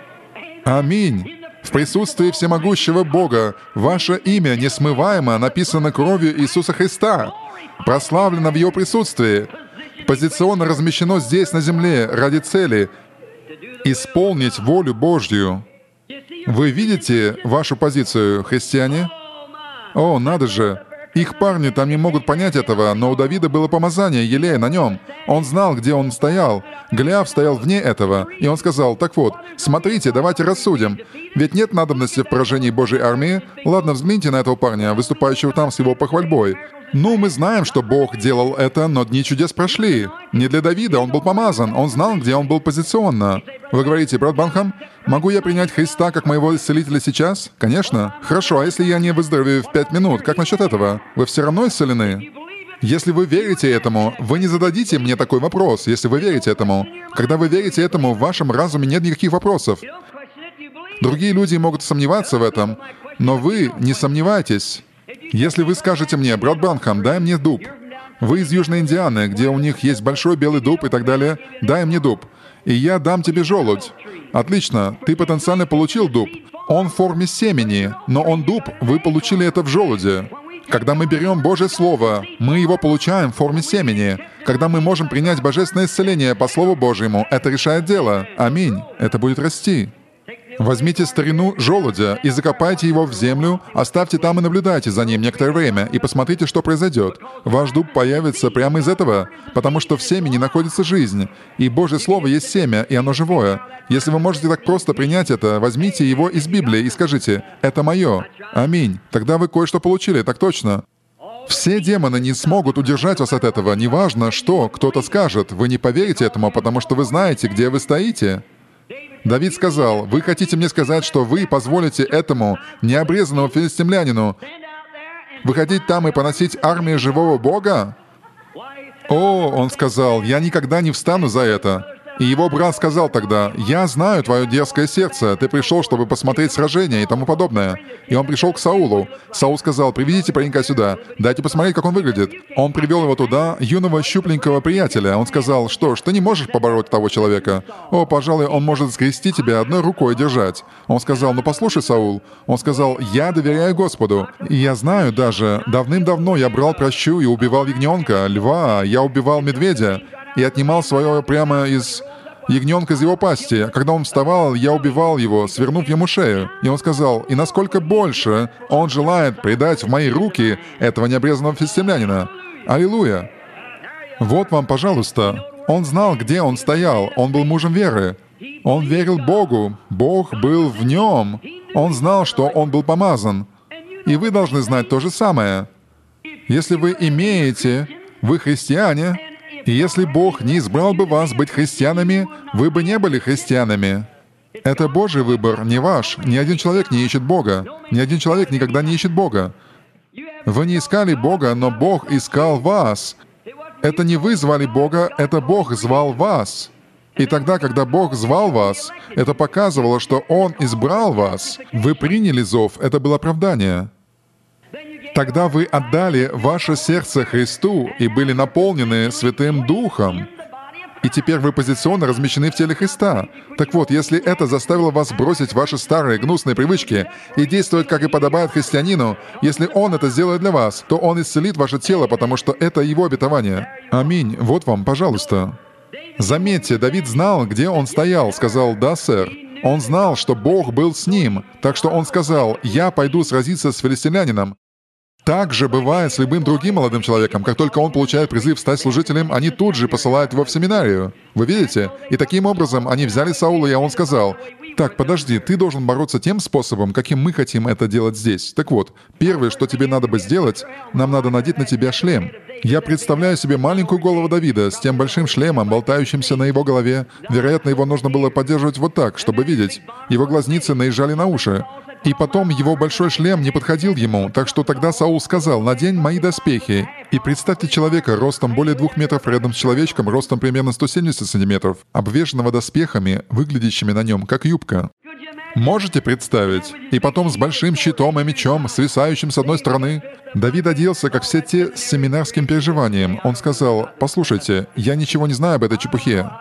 Аминь. В присутствии всемогущего Бога ваше имя несмываемо написано кровью Иисуса Христа, прославлено в Его присутствии, позиционно размещено здесь, на земле, ради цели исполнить волю Божью. Вы видите вашу позицию, христиане? О, надо же! Их парни там не могут понять этого, но у Давида было помазание елея на нем. Он знал, где он стоял. Голиаф стоял вне этого, и он сказал, «Так вот, смотрите, давайте рассудим. Ведь нет надобности в поражении Божьей армии. Ладно, взгляните на этого парня, выступающего там с его похвальбой. Ну, мы знаем, что Бог делал это, но дни чудес прошли. Не для Давида, он был помазан, он знал, где он был позиционно. Вы говорите, брат Банхам, могу я принять Христа как моего исцелителя сейчас? Конечно. Хорошо, а если я не выздоровею в пять минут, как насчет этого? Вы все равно исцелены? Если вы верите этому, вы не зададите мне такой вопрос, если вы верите этому. Когда вы верите этому, в вашем разуме нет никаких вопросов. Другие люди могут сомневаться в этом, но вы не сомневайтесь. Если вы скажете мне, брат Бранхам, дай мне дуб. Вы из Южной Индианы, где у них есть большой белый дуб и так далее. Дай мне дуб. И я дам тебе желудь. Отлично, ты потенциально получил дуб. Он в форме семени, но он дуб, вы получили это в желуде. Когда мы берем Божье Слово, мы его получаем в форме семени. Когда мы можем принять божественное исцеление по Слову Божьему, это решает дело. Аминь. Это будет расти. Возьмите старину желудя и закопайте его в землю, оставьте там и наблюдайте за ним некоторое время, и посмотрите, что произойдет. Ваш дуб появится прямо из этого, потому что в семени находится жизнь, и Божье Слово есть семя, и оно живое. Если вы можете так просто принять это, возьмите его из Библии и скажите «Это мое». Аминь. Тогда вы кое-что получили, так точно. Все демоны не смогут удержать вас от этого, неважно, что кто-то скажет. Вы не поверите этому, потому что вы знаете, где вы стоите. Давид сказал, «Вы хотите мне сказать, что вы позволите этому необрезанному филистимлянину выходить там и поносить армию живого Бога?» «О, он сказал, я никогда не встану за это». И его брат сказал тогда, «Я знаю твое дерзкое сердце, ты пришел, чтобы посмотреть сражение и тому подобное». И он пришел к Саулу. Саул сказал, «Приведите паренька сюда, дайте посмотреть, как он выглядит». Он привел его туда, юного щупленького приятеля. Он сказал, «Что ж, ты не можешь побороть того человека? О, пожалуй, он может скрести тебя одной рукой держать». Он сказал, «Ну послушай, Саул». Он сказал, «Я доверяю Господу. И я знаю даже, давным-давно я брал пращу и убивал ягненка, льва, я убивал медведя и отнимал свое прямо из ягненка из его пасти. А когда он вставал, я убивал его, свернув ему шею. И он сказал, и насколько больше он желает предать в мои руки этого необрезанного филистимлянина. Аллилуйя! Вот вам, пожалуйста. Он знал, где он стоял. Он был мужем веры. Он верил Богу. Бог был в нем. Он знал, что он был помазан. И вы должны знать то же самое. Если вы имеете, вы христиане, и если Бог не избрал бы вас быть христианами, вы бы не были христианами. Это Божий выбор, не ваш. Ни один человек не ищет Бога. Ни один человек никогда не ищет Бога. Вы не искали Бога, но Бог искал вас. Это не вы звали Бога, это Бог звал вас. И тогда, когда Бог звал вас, это показывало, что Он избрал вас. Вы приняли зов, это было оправдание. Тогда вы отдали ваше сердце Христу и были наполнены Святым Духом. И теперь вы позиционно размещены в теле Христа. Так вот, если это заставило вас бросить ваши старые гнусные привычки и действовать, как и подобает христианину, если Он это сделает для вас, то Он исцелит ваше тело, потому что это Его обетование. Аминь. Вот вам, пожалуйста. Заметьте, Давид знал, где он стоял, сказал «Да, сэр». Он знал, что Бог был с ним, так что он сказал «Я пойду сразиться с филистимлянином». Так же бывает с любым другим молодым человеком. Как только он получает призыв стать служителем, они тут же посылают его в семинарию. Вы видите? И таким образом они взяли Саула, и он сказал: «Так, подожди, ты должен бороться тем способом, каким мы хотим это делать здесь. Так вот, первое, что тебе надо бы сделать, нам надо надеть на тебя шлем». Я представляю себе маленькую голову Давида с тем большим шлемом, болтающимся на его голове. Вероятно, его нужно было поддерживать вот так, чтобы видеть. Его глазницы наезжали на уши. И потом его большой шлем не подходил ему, так что тогда Саул сказал: «Надень мои доспехи». И представьте человека ростом более двух метров рядом с человечком ростом примерно сто семьдесят сантиметров, обвешанного доспехами, выглядящими на нем как юбка. Можете представить? И потом с большим щитом и мечом, свисающим с одной стороны. Давид оделся, как все те с семинарским переживанием. Он сказал: «Послушайте, я ничего не знаю об этой чепухе.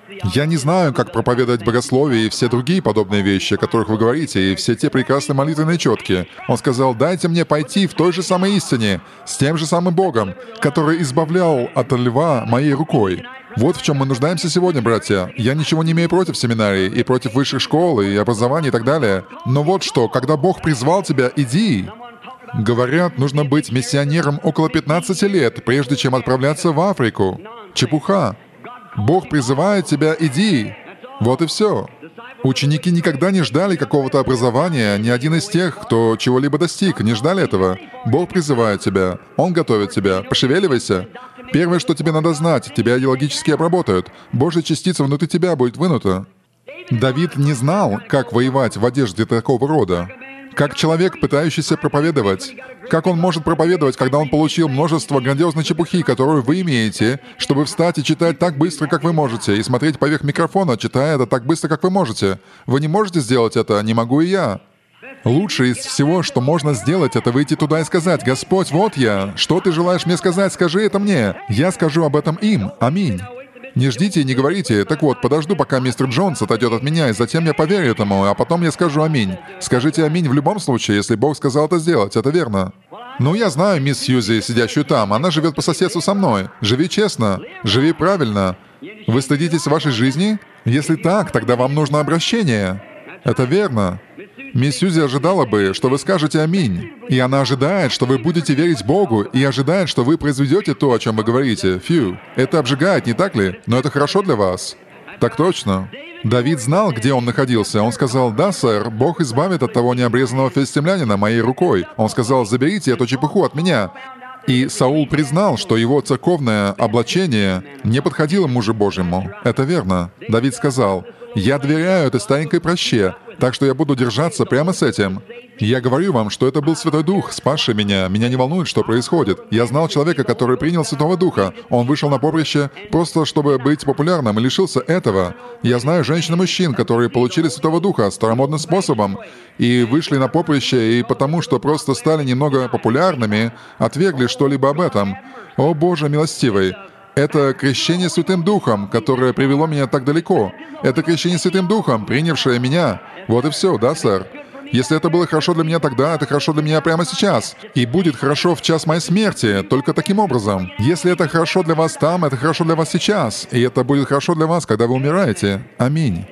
Я не знаю, как проповедовать богословие и все другие подобные вещи, о которых вы говорите, и все те прекрасные молитвенные четки». Он сказал: «Дайте мне пойти в той же самой истине, с тем же самым Богом, который избавлял от льва моей рукой». Вот в чем мы нуждаемся сегодня, братья. Я ничего не имею против семинарии, и против высших школ, и образования, и так далее. Но вот что, когда Бог призвал тебя, иди. Говорят, нужно быть миссионером около пятнадцати лет, прежде чем отправляться в Африку. Чепуха. Бог призывает тебя, иди. Вот и все. Ученики никогда не ждали какого-то образования, ни один из тех, кто чего-либо достиг, не ждали этого. Бог призывает тебя, Он готовит тебя. Пошевеливайся. Первое, что тебе надо знать, тебя идеологически обработают. Божья частица внутри тебя будет вынута. Давид не знал, как воевать в одежде такого рода. Как человек, пытающийся проповедовать. Как он может проповедовать, когда он получил множество грандиозной чепухи, которую вы имеете, чтобы встать и читать так быстро, как вы можете, и смотреть поверх микрофона, читая это так быстро, как вы можете? Вы не можете сделать это, не могу и я. Лучшее из всего, что можно сделать, это выйти туда и сказать: «Господь, вот я. Что ты желаешь мне сказать? Скажи это мне. Я скажу об этом им. Аминь». Не ждите и не говорите: «Так вот, подожду, пока мистер Джонс отойдет от меня, и затем я поверю этому, а потом я скажу аминь». Скажите аминь в любом случае, если Бог сказал это сделать, это верно. «Ну, я знаю мисс Сьюзи, сидящую там, она живет по соседству со мной. Живи честно, живи правильно. Вы стыдитесь вашей жизни? Если так, тогда вам нужно обращение». Это верно. Мисс Сьюзи ожидала бы, что вы скажете «Аминь». И она ожидает, что вы будете верить Богу, и ожидает, что вы произведете то, о чем вы говорите. Фью. Это обжигает, не так ли? Но это хорошо для вас. Так точно. Давид знал, где он находился. Он сказал: «Да, сэр, Бог избавит от того необрезанного филистимлянина моей рукой». Он сказал: «Заберите эту чепуху от меня». И Саул признал, что его церковное облачение не подходило мужу Божьему. Это верно. Давид сказал: «Я доверяю этой старенькой проще, так что я буду держаться прямо с этим. Я говорю вам, что это был Святой Дух, спасший меня. Меня не волнует, что происходит. Я знал человека, который принял Святого Духа. Он вышел на поприще просто чтобы быть популярным и лишился этого. Я знаю женщин и мужчин, которые получили Святого Духа старомодным способом и вышли на поприще, и потому что просто стали немного популярными, отвергли что-либо об этом. О Боже милостивый! Это крещение Святым Духом, которое привело меня так далеко. Это крещение Святым Духом, принявшее меня. Вот и все, да, сэр? Если это было хорошо для меня тогда, это хорошо для меня прямо сейчас. И будет хорошо в час моей смерти, только таким образом. Если это хорошо для вас там, это хорошо для вас сейчас. И это будет хорошо для вас, когда вы умираете. Аминь.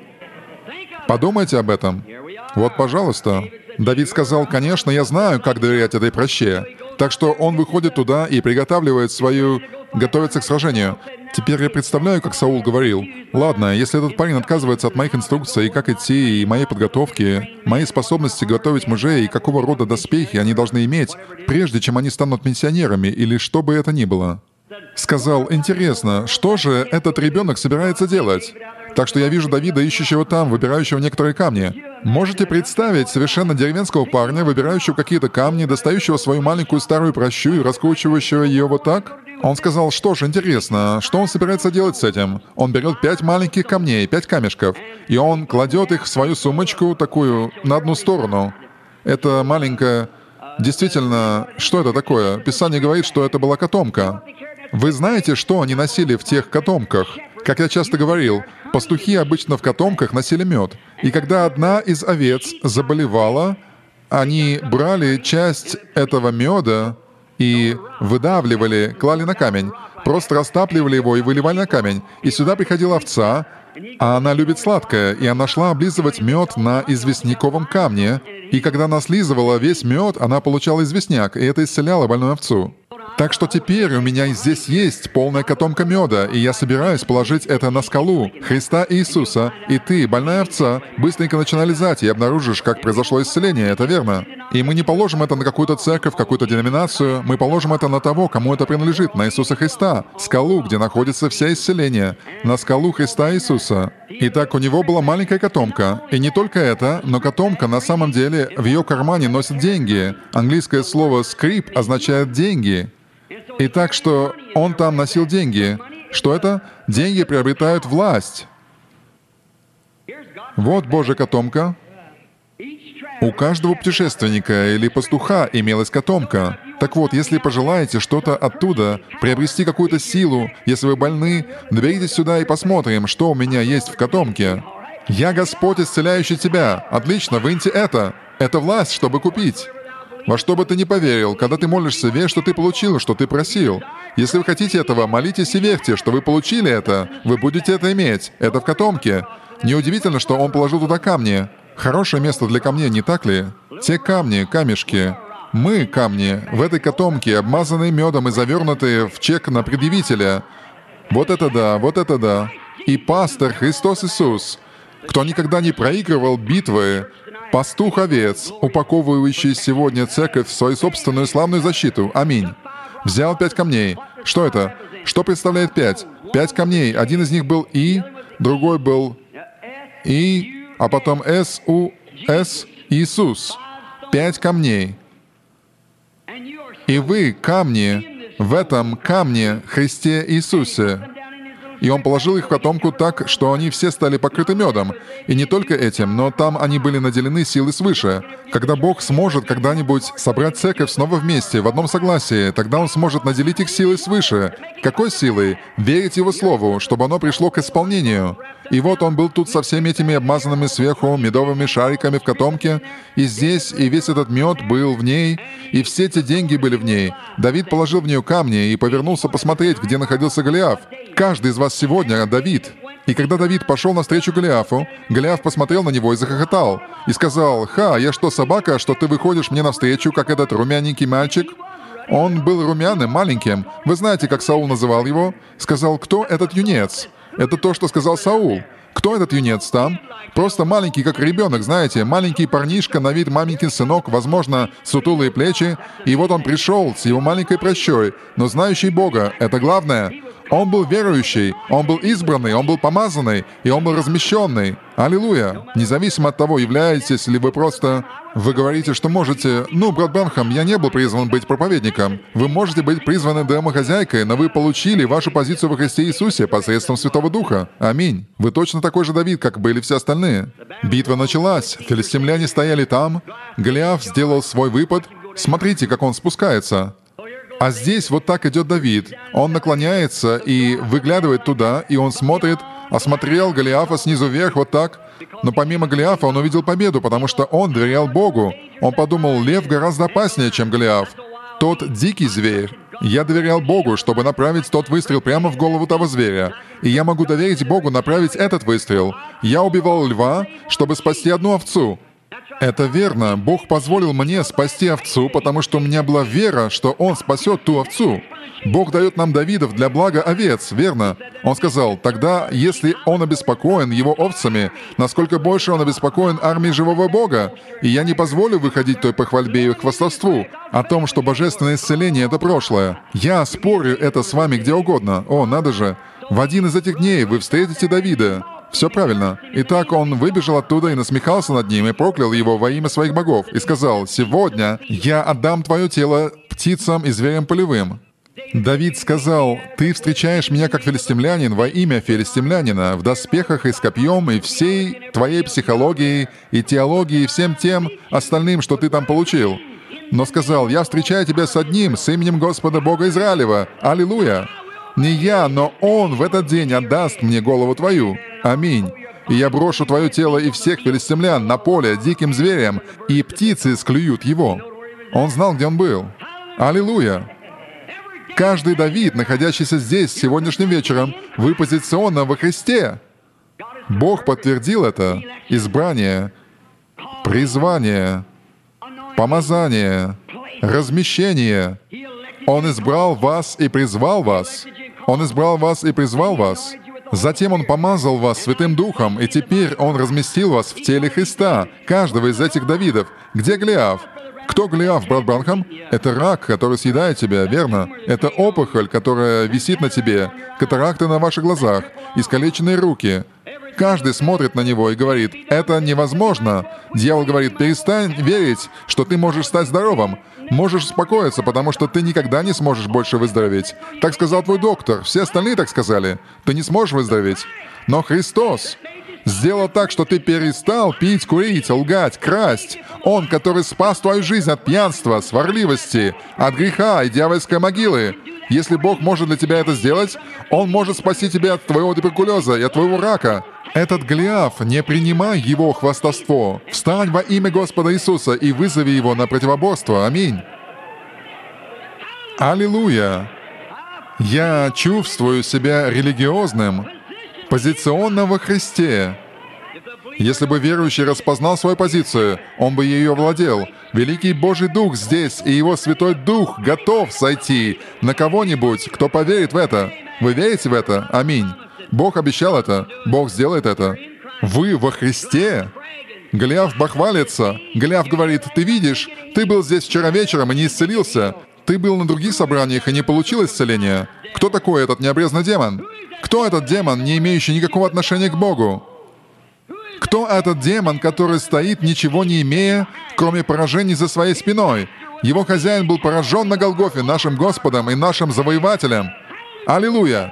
Подумайте об этом. Вот, пожалуйста. Давид сказал: «Конечно, я знаю, как доверять этой проще». Так что он выходит туда и приготавливает свою... готовится к сражению. Теперь я представляю, как Саул говорил: «Ладно, если этот парень отказывается от моих инструкций, как идти, и моей подготовки, моей способности готовить мужей, и какого рода доспехи они должны иметь, прежде чем они станут миссионерами, или что бы это ни было». Сказал: «Интересно, что же этот ребенок собирается делать?» Так что я вижу Давида, ищущего там, выбирающего некоторые камни. Можете представить совершенно деревенского парня, выбирающего какие-то камни, достающего свою маленькую старую прощу и раскручивающего ее вот так? Он сказал: «Что ж, интересно, что он собирается делать с этим?» Он берет пять маленьких камней, пять камешков, и он кладет их в свою сумочку, такую, на одну сторону. Это маленькая... Действительно, что это такое? Писание говорит, что это была котомка. Вы знаете, что они носили в тех котомках? Как я часто говорил, пастухи обычно в котомках носили мед. И когда одна из овец заболевала, они брали часть этого меда и выдавливали, клали на камень, просто растапливали его и выливали на камень. И сюда приходила овца, а она любит сладкое, и она шла облизывать мед на известняковом камне, и когда она слизывала весь мед, она получала известняк, и это исцеляло больную овцу. Так что теперь у меня здесь есть полная котомка меда, и я собираюсь положить это на скалу Христа Иисуса, и ты, больная овца, быстренько начинай лизать и обнаружишь, как произошло исцеление, это верно. И мы не положим это на какую-то церковь, какую-то деноминацию, мы положим это на того, кому это принадлежит, на Иисуса Христа, скалу, где находится вся исцеление, на скалу Христа Иисуса. Итак, у него была маленькая котомка, и не только это, но котомка на самом деле в ее кармане носит деньги. Английское слово «скрип» означает «деньги». И так что он там носил деньги. Что это? Деньги приобретают власть. Вот Божья котомка. У каждого путешественника или пастуха имелась котомка. Так вот, если пожелаете что-то оттуда, приобрести какую-то силу, если вы больны, наберитесь сюда и посмотрим, что у меня есть в котомке. «Я Господь, исцеляющий тебя». Отлично, выньте это. Это власть, чтобы купить. Во что бы ты ни поверил, когда ты молишься, верь, что ты получил, что ты просил. Если вы хотите этого, молитесь и верьте, что вы получили это. Вы будете это иметь. Это в котомке. Неудивительно, что он положил туда камни. Хорошее место для камней, не так ли? Те камни, камешки. Мы, камни, в этой котомке, обмазанные медом и завернутые в чек на предъявителя. Вот это да, вот это да. И пастор Христос Иисус, кто никогда не проигрывал битвы, пастух овец, упаковывающий сегодня церковь в свою собственную славную защиту. Аминь. Взял пять камней. Что это? Что представляет пять? Пять камней. Один из них был И, другой был И, а потом С, У, С, Иисус. Пять камней. И вы, камни, в этом камне Христе Иисусе. И он положил их в котомку так, что они все стали покрыты медом. И не только этим, но там они были наделены силой свыше. Когда Бог сможет когда-нибудь собрать церковь снова вместе, в одном согласии, тогда Он сможет наделить их силой свыше. Какой силой? Верить Его Слову, чтобы оно пришло к исполнению. И вот он был тут со всеми этими обмазанными сверху медовыми шариками в котомке, и здесь, и весь этот мед был в ней, и все эти деньги были в ней. Давид положил в нее камни и повернулся посмотреть, где находился Голиаф. Каждый из вас сегодня — Давид. И когда Давид пошел навстречу Голиафу, Голиаф посмотрел на него и захохотал, и сказал: «Ха, я что, собака, что ты выходишь мне навстречу, как этот румяненький мальчик?» Он был румяным, маленьким. Вы знаете, как Саул называл его? Сказал: «Кто этот юнец?» Это то, что сказал Саул. Кто этот юнец там? Просто маленький, как ребенок, знаете, маленький парнишка, на вид маменькин сынок, возможно, сутулые плечи. И вот он пришел с его маленькой прощой, но знающий Бога — это главное. Он был верующий, он был избранный, он был помазанный, и он был размещенный. Аллилуйя! Независимо от того, являетесь ли вы просто... Вы говорите, что можете... Ну, брат Бранхам, я не был призван быть проповедником. Вы можете быть призваны домохозяйкой, но вы получили вашу позицию во Христе Иисусе посредством Святого Духа. Аминь. Вы точно такой же Давид, как были все остальные. Битва началась. Филистимляне стояли там. Голиаф сделал свой выпад. Смотрите, как он спускается. А здесь вот так идет Давид. Он наклоняется и выглядывает туда, и он смотрит, осмотрел Голиафа снизу вверх вот так. Но помимо Голиафа он увидел победу, потому что он доверял Богу. Он подумал: лев гораздо опаснее, чем Голиаф. Тот дикий зверь. Я доверял Богу, чтобы направить тот выстрел прямо в голову того зверя. И я могу доверить Богу направить этот выстрел. Я убивал льва, чтобы спасти одну овцу. Это верно. Бог позволил мне спасти овцу, потому что у меня была вера, что Он спасет ту овцу. Бог дает нам Давидов для блага овец, верно? Он сказал: тогда, если Он обеспокоен Его овцами, насколько больше Он обеспокоен армией живого Бога? И я не позволю выходить той похвальбе и хвастовству о том, что божественное исцеление — это прошлое. Я спорю это с вами где угодно. О, надо же! В один из этих дней вы встретите Давида. Все правильно. Итак, он выбежал оттуда и насмехался над ним, и проклял его во имя своих богов, и сказал: «Сегодня я отдам твое тело птицам и зверям полевым». Давид сказал: «Ты встречаешь меня как филистимлянин во имя филистимлянина, в доспехах и с копьем, и всей твоей психологией, и теологией, и всем тем остальным, что ты там получил. Но сказал: я встречаю тебя с одним, с именем Господа Бога Израилева. Аллилуйя!» Не я, но Он в этот день отдаст мне голову твою. Аминь. И я брошу твое тело и всех филистимлян на поле диким зверям, и птицы склюют его». Он знал, где он был. Аллилуйя! Каждый Давид, находящийся здесь сегодняшним вечером, вы позиционно во Христе. Бог подтвердил это. Избрание, призвание, помазание, размещение. Он избрал вас и призвал вас. Он избрал вас и призвал вас. Затем Он помазал вас Святым Духом, и теперь Он разместил вас в теле Христа, каждого из этих Давидов. Где Голиаф? Кто Голиаф, брат Бранхам? Это рак, который съедает тебя, верно? Это опухоль, которая висит на тебе, катаракты на ваших глазах, искалеченные руки. Каждый смотрит на него и говорит: «Это невозможно». Дьявол говорит: «Перестань верить, что ты можешь стать здоровым. Можешь успокоиться, потому что ты никогда не сможешь больше выздороветь. Так сказал твой доктор, все остальные так сказали. Ты не сможешь выздороветь». Но Христос сделал так, что ты перестал пить, курить, лгать, красть. Он, который спас твою жизнь от пьянства, сварливости, от греха и дьявольской могилы. Если Бог может для тебя это сделать, Он может спасти тебя от твоего туберкулеза и от твоего рака. Этот Голиаф, не принимай его хвастовство. Встань во имя Господа Иисуса и вызови его на противоборство. Аминь. Аллилуйя. Я чувствую себя религиозным, позиционно во Христе. Если бы верующий распознал свою позицию, он бы ее владел. Великий Божий Дух здесь, и Его Святой Дух готов сойти на кого-нибудь, кто поверит в это. Вы верите в это? Аминь. Бог обещал это. Бог сделает это. Вы во Христе. Голиаф бахвалится. Голиаф говорит: «Ты видишь, ты был здесь вчера вечером и не исцелился. Ты был на других собраниях и не получил исцеления. Кто такой этот необрезанный демон? Кто этот демон, не имеющий никакого отношения к Богу? Кто этот демон, который стоит, ничего не имея, кроме поражений за своей спиной? Его хозяин был поражен на Голгофе нашим Господом и нашим завоевателем. Аллилуйя!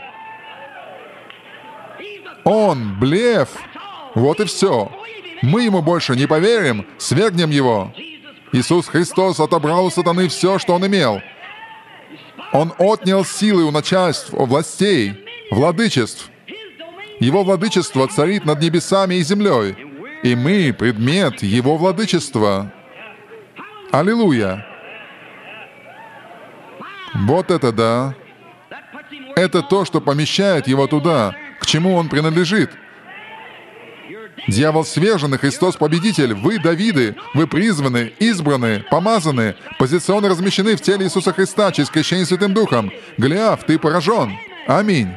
Он блеф. Вот и все. Мы ему больше не поверим, свергнем его. Иисус Христос отобрал у сатаны все, что он имел. Он отнял силы у начальств, у властей, владычеств. Его владычество царит над небесами и землей, и мы — предмет Его владычества. Аллилуйя! Вот это да! Это то, что помещает Его туда, к чему Он принадлежит. Дьявол свержен, и Христос победитель. Вы, Давиды, вы призваны, избраны, помазаны, позиционно размещены в теле Иисуса Христа через крещение Святым Духом. Голиаф, ты поражен. Аминь.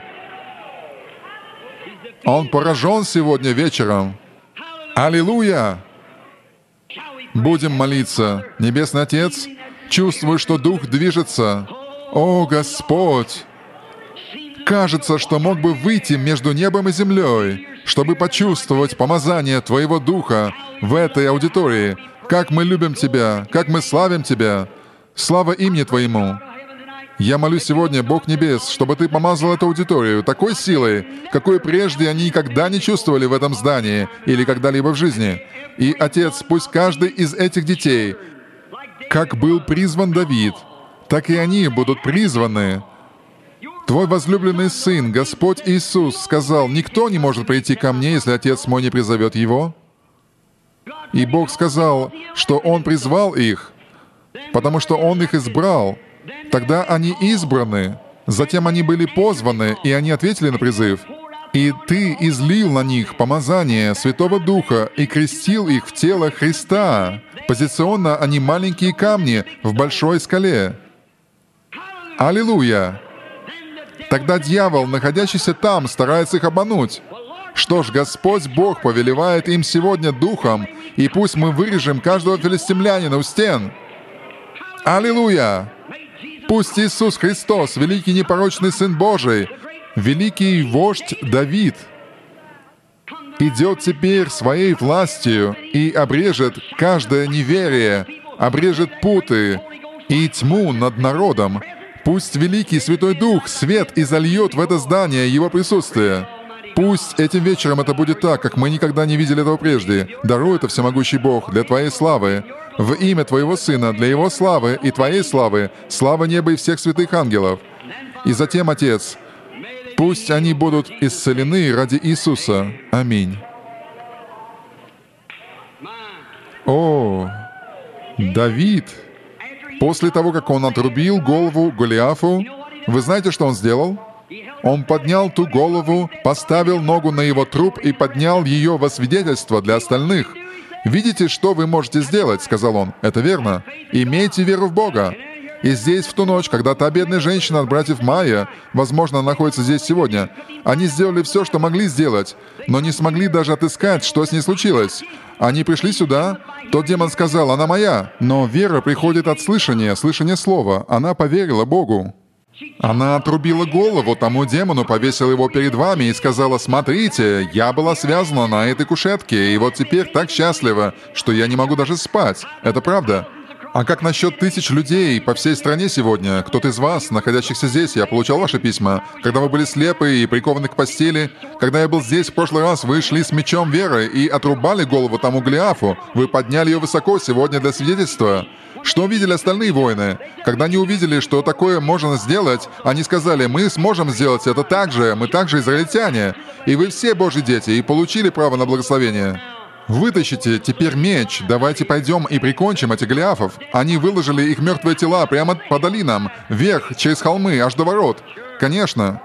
Он поражен сегодня вечером. Аллилуйя! Будем молиться. Небесный Отец, чувствую, что Дух движется. О, Господь! Кажется, что мог бы выйти между небом и землей, чтобы почувствовать помазание Твоего Духа в этой аудитории. Как мы любим Тебя, как мы славим Тебя. Слава имени Твоему. Я молюсь сегодня, Бог Небес, чтобы Ты помазал эту аудиторию такой силой, какой прежде они никогда не чувствовали в этом здании или когда-либо в жизни. И, Отец, пусть каждый из этих детей, как был призван Давид, так и они будут призваны. Твой возлюбленный Сын, Господь Иисус, сказал: «Никто не может прийти ко мне, если Отец мой не призовет его». И Бог сказал, что Он призвал их, потому что Он их избрал. Тогда они избраны, затем они были позваны, и они ответили на призыв. И Ты излил на них помазание Святого Духа и крестил их в тело Христа. Позиционно они маленькие камни в большой скале. Аллилуйя! Тогда дьявол, находящийся там, старается их обмануть. Что ж, Господь Бог повелевает им сегодня Духом, и пусть мы вырежем каждого филистимлянина у стен. Аллилуйя! Пусть Иисус Христос, великий непорочный Сын Божий, великий вождь Давид, идет теперь своей властью и обрежет каждое неверие, обрежет путы и тьму над народом. Пусть великий Святой Дух свет изольет в это здание Его присутствие. Пусть этим вечером это будет так, как мы никогда не видели этого прежде. Даруй это, всемогущий Бог, для Твоей славы, в имя Твоего Сына, для Его славы и Твоей славы, слава неба и всех святых ангелов. И затем, Отец, Пусть они будут исцелены ради Иисуса. Аминь. О, Давид, после того, как он отрубил голову Голиафу, вы знаете, что он сделал? Он поднял ту голову, поставил ногу на его труп и поднял ее во свидетельство для остальных. «Видите, что вы можете сделать?» — сказал он. «Это верно. Имейте веру в Бога». И здесь, в ту ночь, когда та бедная женщина от братьев Майя, возможно, находится здесь сегодня, они сделали все, что могли сделать, но не смогли даже отыскать, что с ней случилось. Они пришли сюда, тот демон сказал: «Она моя». Но вера приходит от слышания, слышания слова. Она поверила Богу. Она отрубила голову тому демону, повесила его перед вами и сказала: «Смотрите, я была связана на этой кушетке, и вот теперь так счастлива, что я не могу даже спать». Это правда. А как насчет тысяч людей по всей стране сегодня? Кто-то из вас, находящихся здесь, я получал ваши письма, когда вы были слепы и прикованы к постели. Когда я был здесь в прошлый раз, вы шли с мечом веры и отрубали голову тому Голиафу. Вы подняли ее высоко сегодня для свидетельства. Что видели остальные воины? Когда они увидели, что такое можно сделать, они сказали: «Мы сможем сделать это так же, мы также израильтяне. И вы все Божьи дети, и получили право на благословение». Вытащите теперь меч, давайте пойдем и прикончим этих Голиафов. Они выложили их мертвые тела прямо по долинам, вверх, через холмы, аж до ворот. Конечно.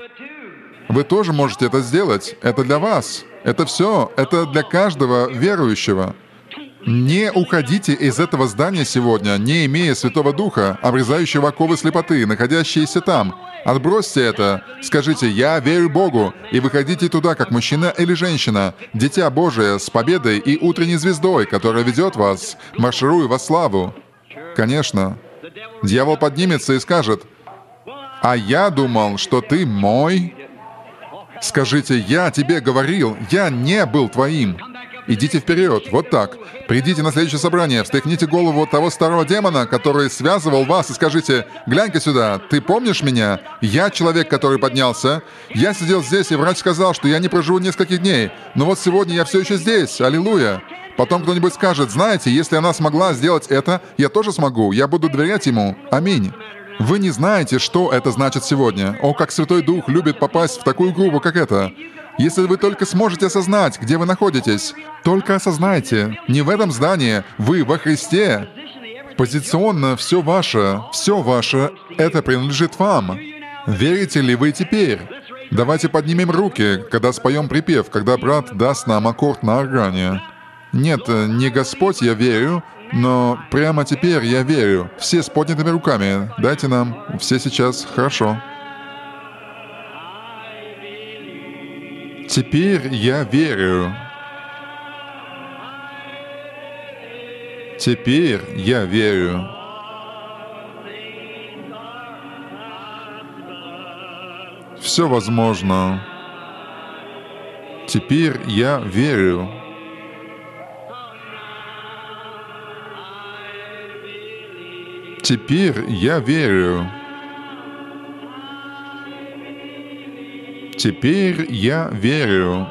Вы тоже можете это сделать. Это для вас. Это все. Это для каждого верующего. Не уходите из этого здания сегодня, не имея Святого Духа, обрезающего оковы слепоты, находящиеся там. Отбросьте это. Скажите: «Я верю Богу», и выходите туда, как мужчина или женщина, дитя Божие, с победой и утренней звездой, которая ведет вас, маршируя во славу. Конечно. Дьявол поднимется и скажет: «А я думал, что ты мой». Скажите: «Я тебе говорил, я не был твоим». Идите вперед, вот так. Придите на следующее собрание, встряхните голову того старого демона, который связывал вас, и скажите: «Глянь-ка сюда, ты помнишь меня? Я человек, который поднялся. Я сидел здесь, и врач сказал, что я не проживу нескольких дней. Но вот сегодня я все еще здесь. Аллилуйя». Потом кто-нибудь скажет: «Знаете, если она смогла сделать это, я тоже смогу. Я буду доверять ему». Аминь. Вы не знаете, что это значит сегодня. О, как Святой Дух любит попасть в такую группу, как эта. Если вы только сможете осознать, где вы находитесь, только осознайте, не в этом здании, вы во Христе. Позиционно все ваше, все ваше, это принадлежит вам. Верите ли вы теперь? Давайте поднимем руки, когда споем припев, когда брат даст нам аккорд на органе. Нет, не Господь я верю, но прямо теперь я верю. Все с поднятыми руками. Дайте нам, все сейчас, хорошо. Теперь я верю. Теперь я верю. Все возможно. Теперь я верю. Теперь я верю. Теперь я верю.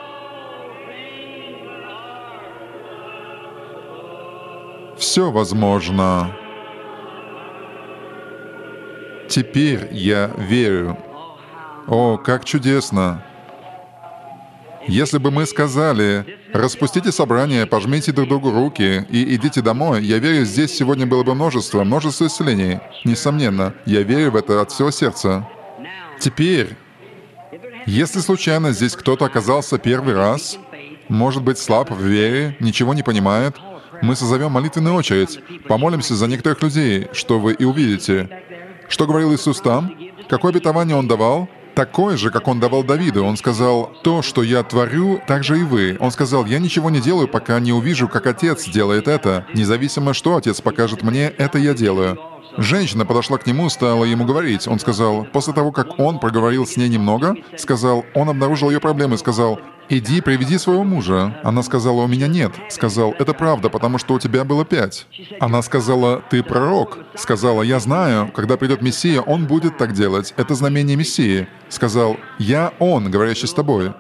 Все возможно. Теперь я верю. О, как чудесно! Если бы мы сказали: «Распустите собрание, пожмите друг другу руки и идите домой», я верю, здесь сегодня было бы множество, множество исцелений. Несомненно, я верю в это от всего сердца. Теперь, если случайно здесь кто-то оказался первый раз, может быть, слаб в вере, ничего не понимает, мы созовем молитвенную очередь, помолимся за некоторых людей, что вы и увидите. Что говорил Иисус там? Какое обетование Он давал? Такое же, как Он давал Давиду. Он сказал: «То, что я творю, так же и вы». Он сказал: «Я ничего не делаю, пока не увижу, как Отец делает это. Независимо, что Отец покажет мне, это я делаю». Женщина подошла к нему, стала ему говорить. Он сказал, после того, как он проговорил с ней немного, сказал, он обнаружил ее проблемы, сказал: «Иди, приведи своего мужа». Она сказала: «У меня нет». Сказал: «Это правда, потому что у тебя было пять». Она сказала: «Ты пророк». Сказала: «Я знаю, когда придет Мессия, он будет так делать. Это знамение Мессии». Сказал: «Я он, говорящий с тобой».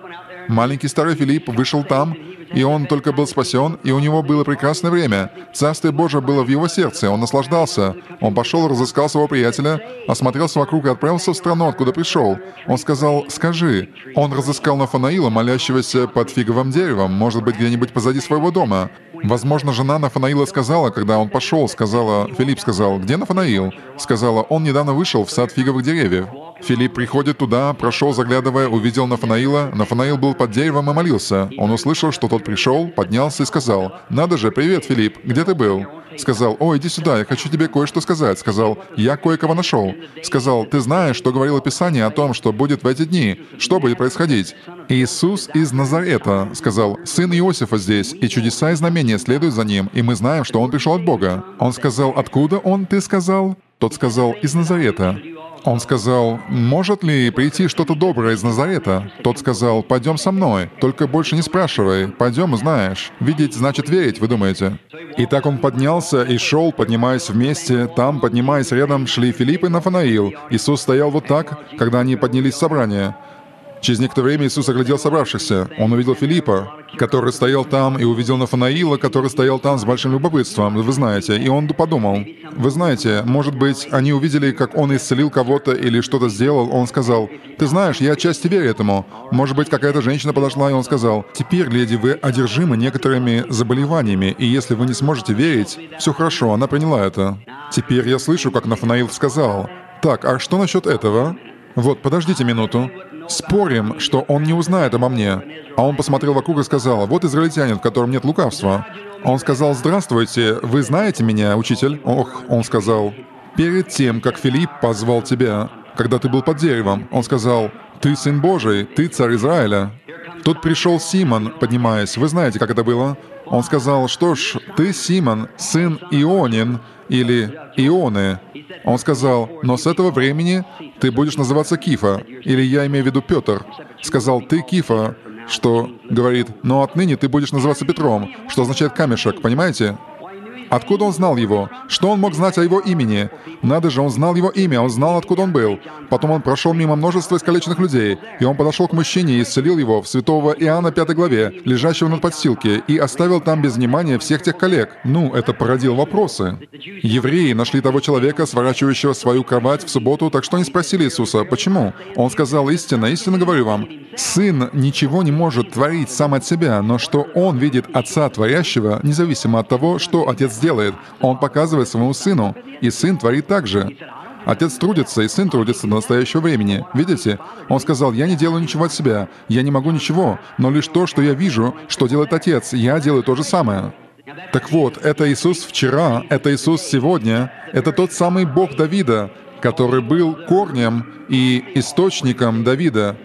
Маленький старый Филипп вышел там, и он только был спасен, и у него было прекрасное время. Царствие Божие было в его сердце, он наслаждался. Он пошел, разыскал своего приятеля, осмотрелся вокруг и отправился в страну, откуда пришел. Он сказал: «Скажи». Он разыскал Нафанаила, молящегося под фиговым деревом, может быть, где-нибудь позади своего дома. Возможно, жена Нафанаила сказала, когда он пошел, сказала, Филипп сказал: «Где Нафанаил?» Сказала: «Он недавно вышел в сад фиговых деревьев». Филипп приходит туда, прошел, заглядывая, увидел Нафанаила. Нафанаил был под деревом и молился. Он услышал, что тот пришел, поднялся и сказал: «Надо же, привет, Филипп, где ты был?» Сказал: «О, иди сюда, я хочу тебе кое-что сказать». Сказал: «Я кое-кого нашел». Сказал: «Ты знаешь, что говорило Писание о том, что будет в эти дни? Что будет происходить?» «Иисус из Назарета», — сказал, «сын Иосифа здесь, и чудеса и знамения следуют за ним, и мы знаем, что он пришел от Бога». Он сказал: «Откуда он, ты сказал?» Тот сказал: «Из Назарета». Он сказал: «Может ли прийти что-то доброе из Назарета?» Тот сказал: «Пойдем со мной, только больше не спрашивай, пойдем, узнаешь». Видеть значит верить, вы думаете? И так он поднялся и шел, поднимаясь вместе. Там, поднимаясь рядом, шли Филипп и Нафанаил. Иисус стоял вот так, когда они поднялись в собрание. Через некоторое время Иисус оглядел собравшихся. Он увидел Филиппа, который стоял там, и увидел Нафанаила, который стоял там с большим любопытством, вы знаете. И он подумал: вы знаете, может быть, они увидели, как он исцелил кого-то или что-то сделал. Он сказал: «Ты знаешь, я отчасти верю этому». Может быть, какая-то женщина подошла, и он сказал: «Теперь, леди, вы одержимы некоторыми заболеваниями, и если вы не сможете верить, все хорошо». Она приняла это. Теперь я слышу, как Нафанаил сказал: «Так, а что насчет этого? Вот, подождите минуту. Спорим, что он не узнает обо мне». А он посмотрел вокруг и сказал: «Вот израильтянин, в котором нет лукавства». Он сказал: «Здравствуйте, вы знаете меня, учитель?» Ох, он сказал: «Перед тем, как Филипп позвал тебя, когда ты был под деревом, он сказал: ты сын Божий, ты царь Израиля». Тут пришел Симон, поднимаясь. Вы знаете, как это было? Он сказал: «Что ж, ты, Симон, сын Ионин, или Ионы». Он сказал: «Но с этого времени ты будешь называться Кифа», или я имею в виду Петр. Сказал: «Ты Кифа», что говорит: «Но отныне ты будешь называться Петром», что означает камешек, понимаете? Откуда он знал его? Что он мог знать о его имени? Надо же, он знал его имя, он знал, откуда он был. Потом он прошел мимо множества искалеченных людей, и он подошел к мужчине и исцелил его в святого Иоанна пятой главе, лежащего на подстилке, и оставил там без внимания всех тех коллег. Ну, это породило вопросы. Евреи нашли того человека, сворачивающего свою кровать в субботу, так что они спросили Иисуса: «Почему?» Он сказал: «Истинно, истинно говорю вам, Сын ничего не может творить сам от себя, но что Он видит Отца Творящего, независимо от того, что Отец делает, Он показывает своему Сыну, и Сын творит так же». Отец трудится, и Сын трудится до настоящего времени. Видите? Он сказал: «Я не делаю ничего от себя, я не могу ничего, но лишь то, что я вижу, что делает Отец, я делаю то же самое». Так вот, это Иисус вчера, это Иисус сегодня, это тот самый Бог Давида, который был корнем и источником Давида.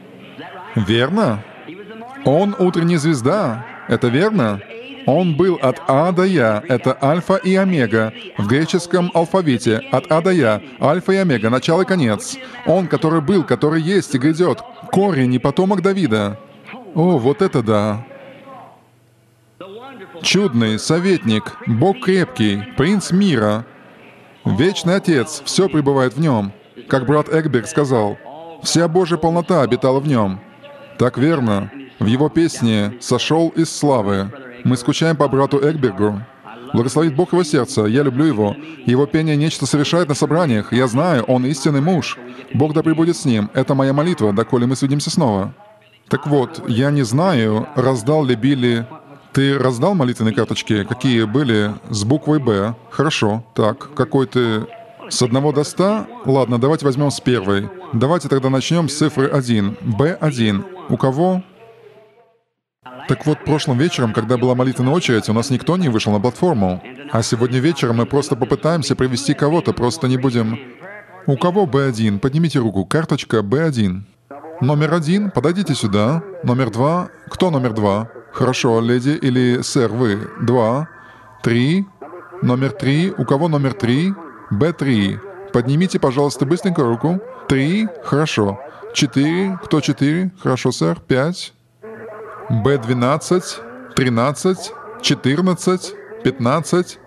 Верно? Он утренняя звезда. Это верно? Он был от А до Я. Это Альфа и Омега. В греческом алфавите от А до Я. Альфа и Омега, начало и конец. Он, который был, который есть и грядет. Корень и потомок Давида. О, вот это да! Чудный советник, Бог крепкий, принц мира, вечный Отец, все пребывает в нем. Как брат Эгберг сказал: «Вся Божья полнота обитала в нем». Так верно. В его песне «Сошел из славы». Мы скучаем по брату Эгбергу. Благословит Бог его сердце, я люблю его. Его пение нечто совершает на собраниях. Я знаю, он истинный муж. Бог да пребудет с ним. Это моя молитва, доколе мы свидимся снова. Так вот, я не знаю, раздал ли Билли... Ты раздал молитвенные карточки? Какие были? С буквой «Б». Хорошо. Так, какой ты... С одного до ста? Ладно, давайте возьмем с первой. Давайте тогда начнем с цифры один. Б один. У кого? Так вот, прошлым вечером, когда была молитвенная очередь, у нас никто не вышел на платформу. А сегодня вечером мы просто попытаемся привести кого-то, просто не будем... У кого Б один? Поднимите руку. Карточка Б один. Номер один, подойдите сюда. Номер два. Кто номер два? Хорошо, леди или сэр, вы. Два. Три. Номер три. У кого номер три? Б три. Поднимите, пожалуйста, быстренько руку. Три. Хорошо. Четыре. Кто четыре? Хорошо, сэр. Пять. Б двенадцать. Тринадцать. Четырнадцать. Пятнадцать.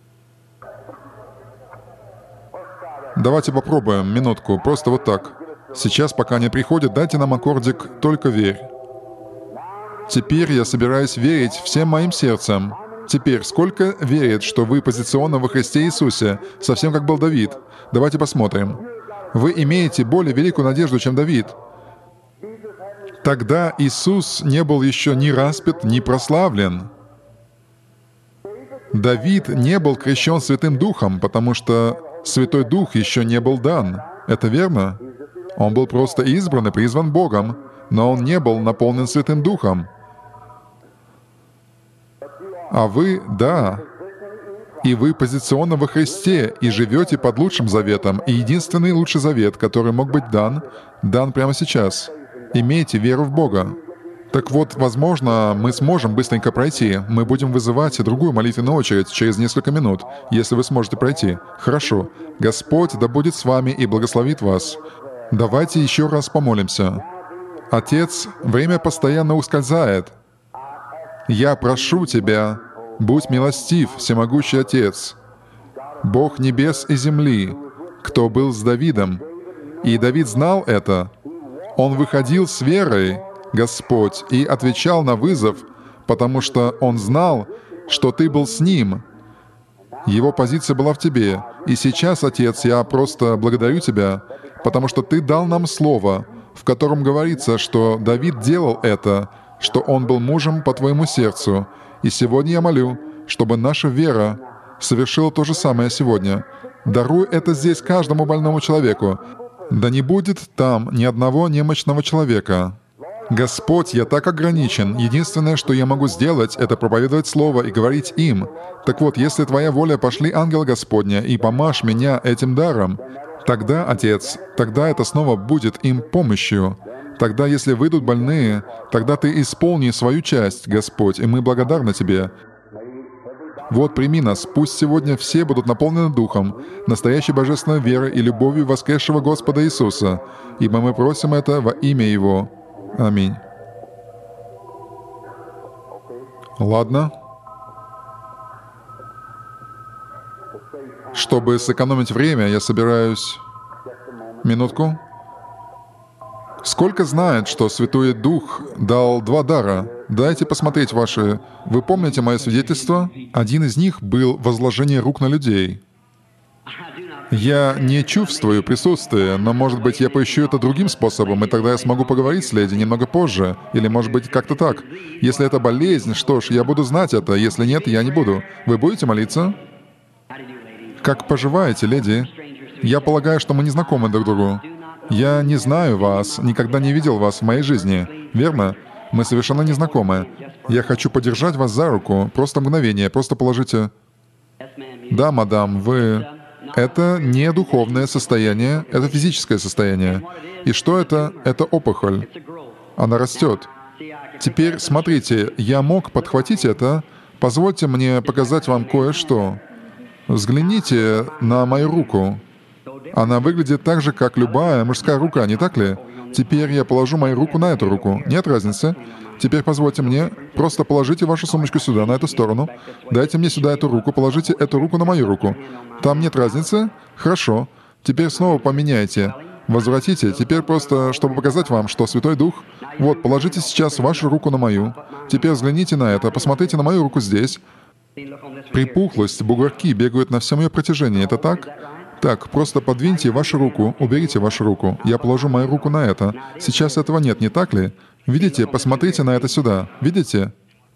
Давайте попробуем минутку. Просто вот так. Сейчас, пока не приходит, дайте нам аккордик «Только верь». Теперь я собираюсь верить всем моим сердцем. Теперь, сколько верит, что вы позиционно во Христе Иисусе, совсем как был Давид? Давайте посмотрим. Вы имеете более великую надежду, чем Давид. Тогда Иисус не был еще ни распят, ни прославлен. Давид не был крещен Святым Духом, потому что Святой Дух еще не был дан. Это верно? Он был просто избран и призван Богом, но он не был наполнен Святым Духом. А вы — да. И вы позиционно во Христе, и живете под лучшим заветом. И единственный лучший завет, который мог быть дан, дан прямо сейчас. Имейте веру в Бога. Так вот, возможно, мы сможем быстренько пройти. Мы будем вызывать другую молитвенную очередь через несколько минут, если вы сможете пройти. Хорошо. Господь да будет с вами и благословит вас. Давайте еще раз помолимся. Отец, время постоянно ускользает. Я прошу Тебя, будь милостив, всемогущий Отец, Бог небес и земли, кто был с Давидом. И Давид знал это. Он выходил с верой, Господь, и отвечал на вызов, потому что он знал, что Ты был с ним. Его позиция была в Тебе. И сейчас, Отец, я просто благодарю Тебя, потому что Ты дал нам слово, в котором говорится, что Давид делал это, что он был мужем по Твоему сердцу. И сегодня я молю, чтобы наша вера совершила то же самое сегодня. Даруй это здесь каждому больному человеку. Да не будет там ни одного немощного человека. Господь, я так ограничен. Единственное, что я могу сделать, это проповедовать Слово и говорить им. Так вот, если Твоя воля, пошли ангела Господня и помажь меня этим даром, тогда, Отец, тогда это снова будет им помощью. Тогда, если выйдут больные, тогда Ты исполни свою часть, Господь, и мы благодарны Тебе. Вот, прими нас, пусть сегодня все будут наполнены Духом, настоящей божественной верой и любовью воскресшего Господа Иисуса, ибо мы просим это во имя Его. Аминь. Ладно. Чтобы сэкономить время, я собираюсь... Минутку. Сколько знает, что Святой Дух дал два дара? Дайте посмотреть ваши... Вы помните мое свидетельство? Один из них был возложение рук на людей. Я не чувствую присутствия, но, может быть, я поищу это другим способом, и тогда я смогу поговорить с леди немного позже. Или, может быть, как-то так. Если это болезнь, что ж, я буду знать это. Если нет, я не буду. Вы будете молиться? Как поживаете, леди? Я полагаю, что мы не знакомы друг другу. Я не знаю вас, никогда не видел вас в моей жизни. Верно? Мы совершенно не знакомы. Я хочу подержать вас за руку. Просто мгновение, просто положите... Да, мадам, вы... Это не духовное состояние, это физическое состояние. И что это? Это опухоль. Она растет. Теперь, смотрите, я мог подхватить это. Позвольте мне показать вам кое-что. Взгляните на мою руку. Она выглядит так же, как любая мужская рука, не так ли? Теперь я положу мою руку на эту руку. Нет разницы. Теперь позвольте мне, просто положите вашу сумочку сюда, на эту сторону. Дайте мне сюда эту руку, положите эту руку на мою руку. Там нет разницы? Хорошо. Теперь снова поменяйте. Возвратите. Теперь просто, чтобы показать вам, что Святой Дух... Вот, положите сейчас вашу руку на мою. Теперь взгляните на это, посмотрите на мою руку здесь. Припухлость, бугорки бегают на всем ее протяжении. Это так? Так, просто подвиньте вашу руку, уберите вашу руку. Я положу мою руку на это. Сейчас этого нет, не так ли? Видите? Посмотрите на это сюда. Видите?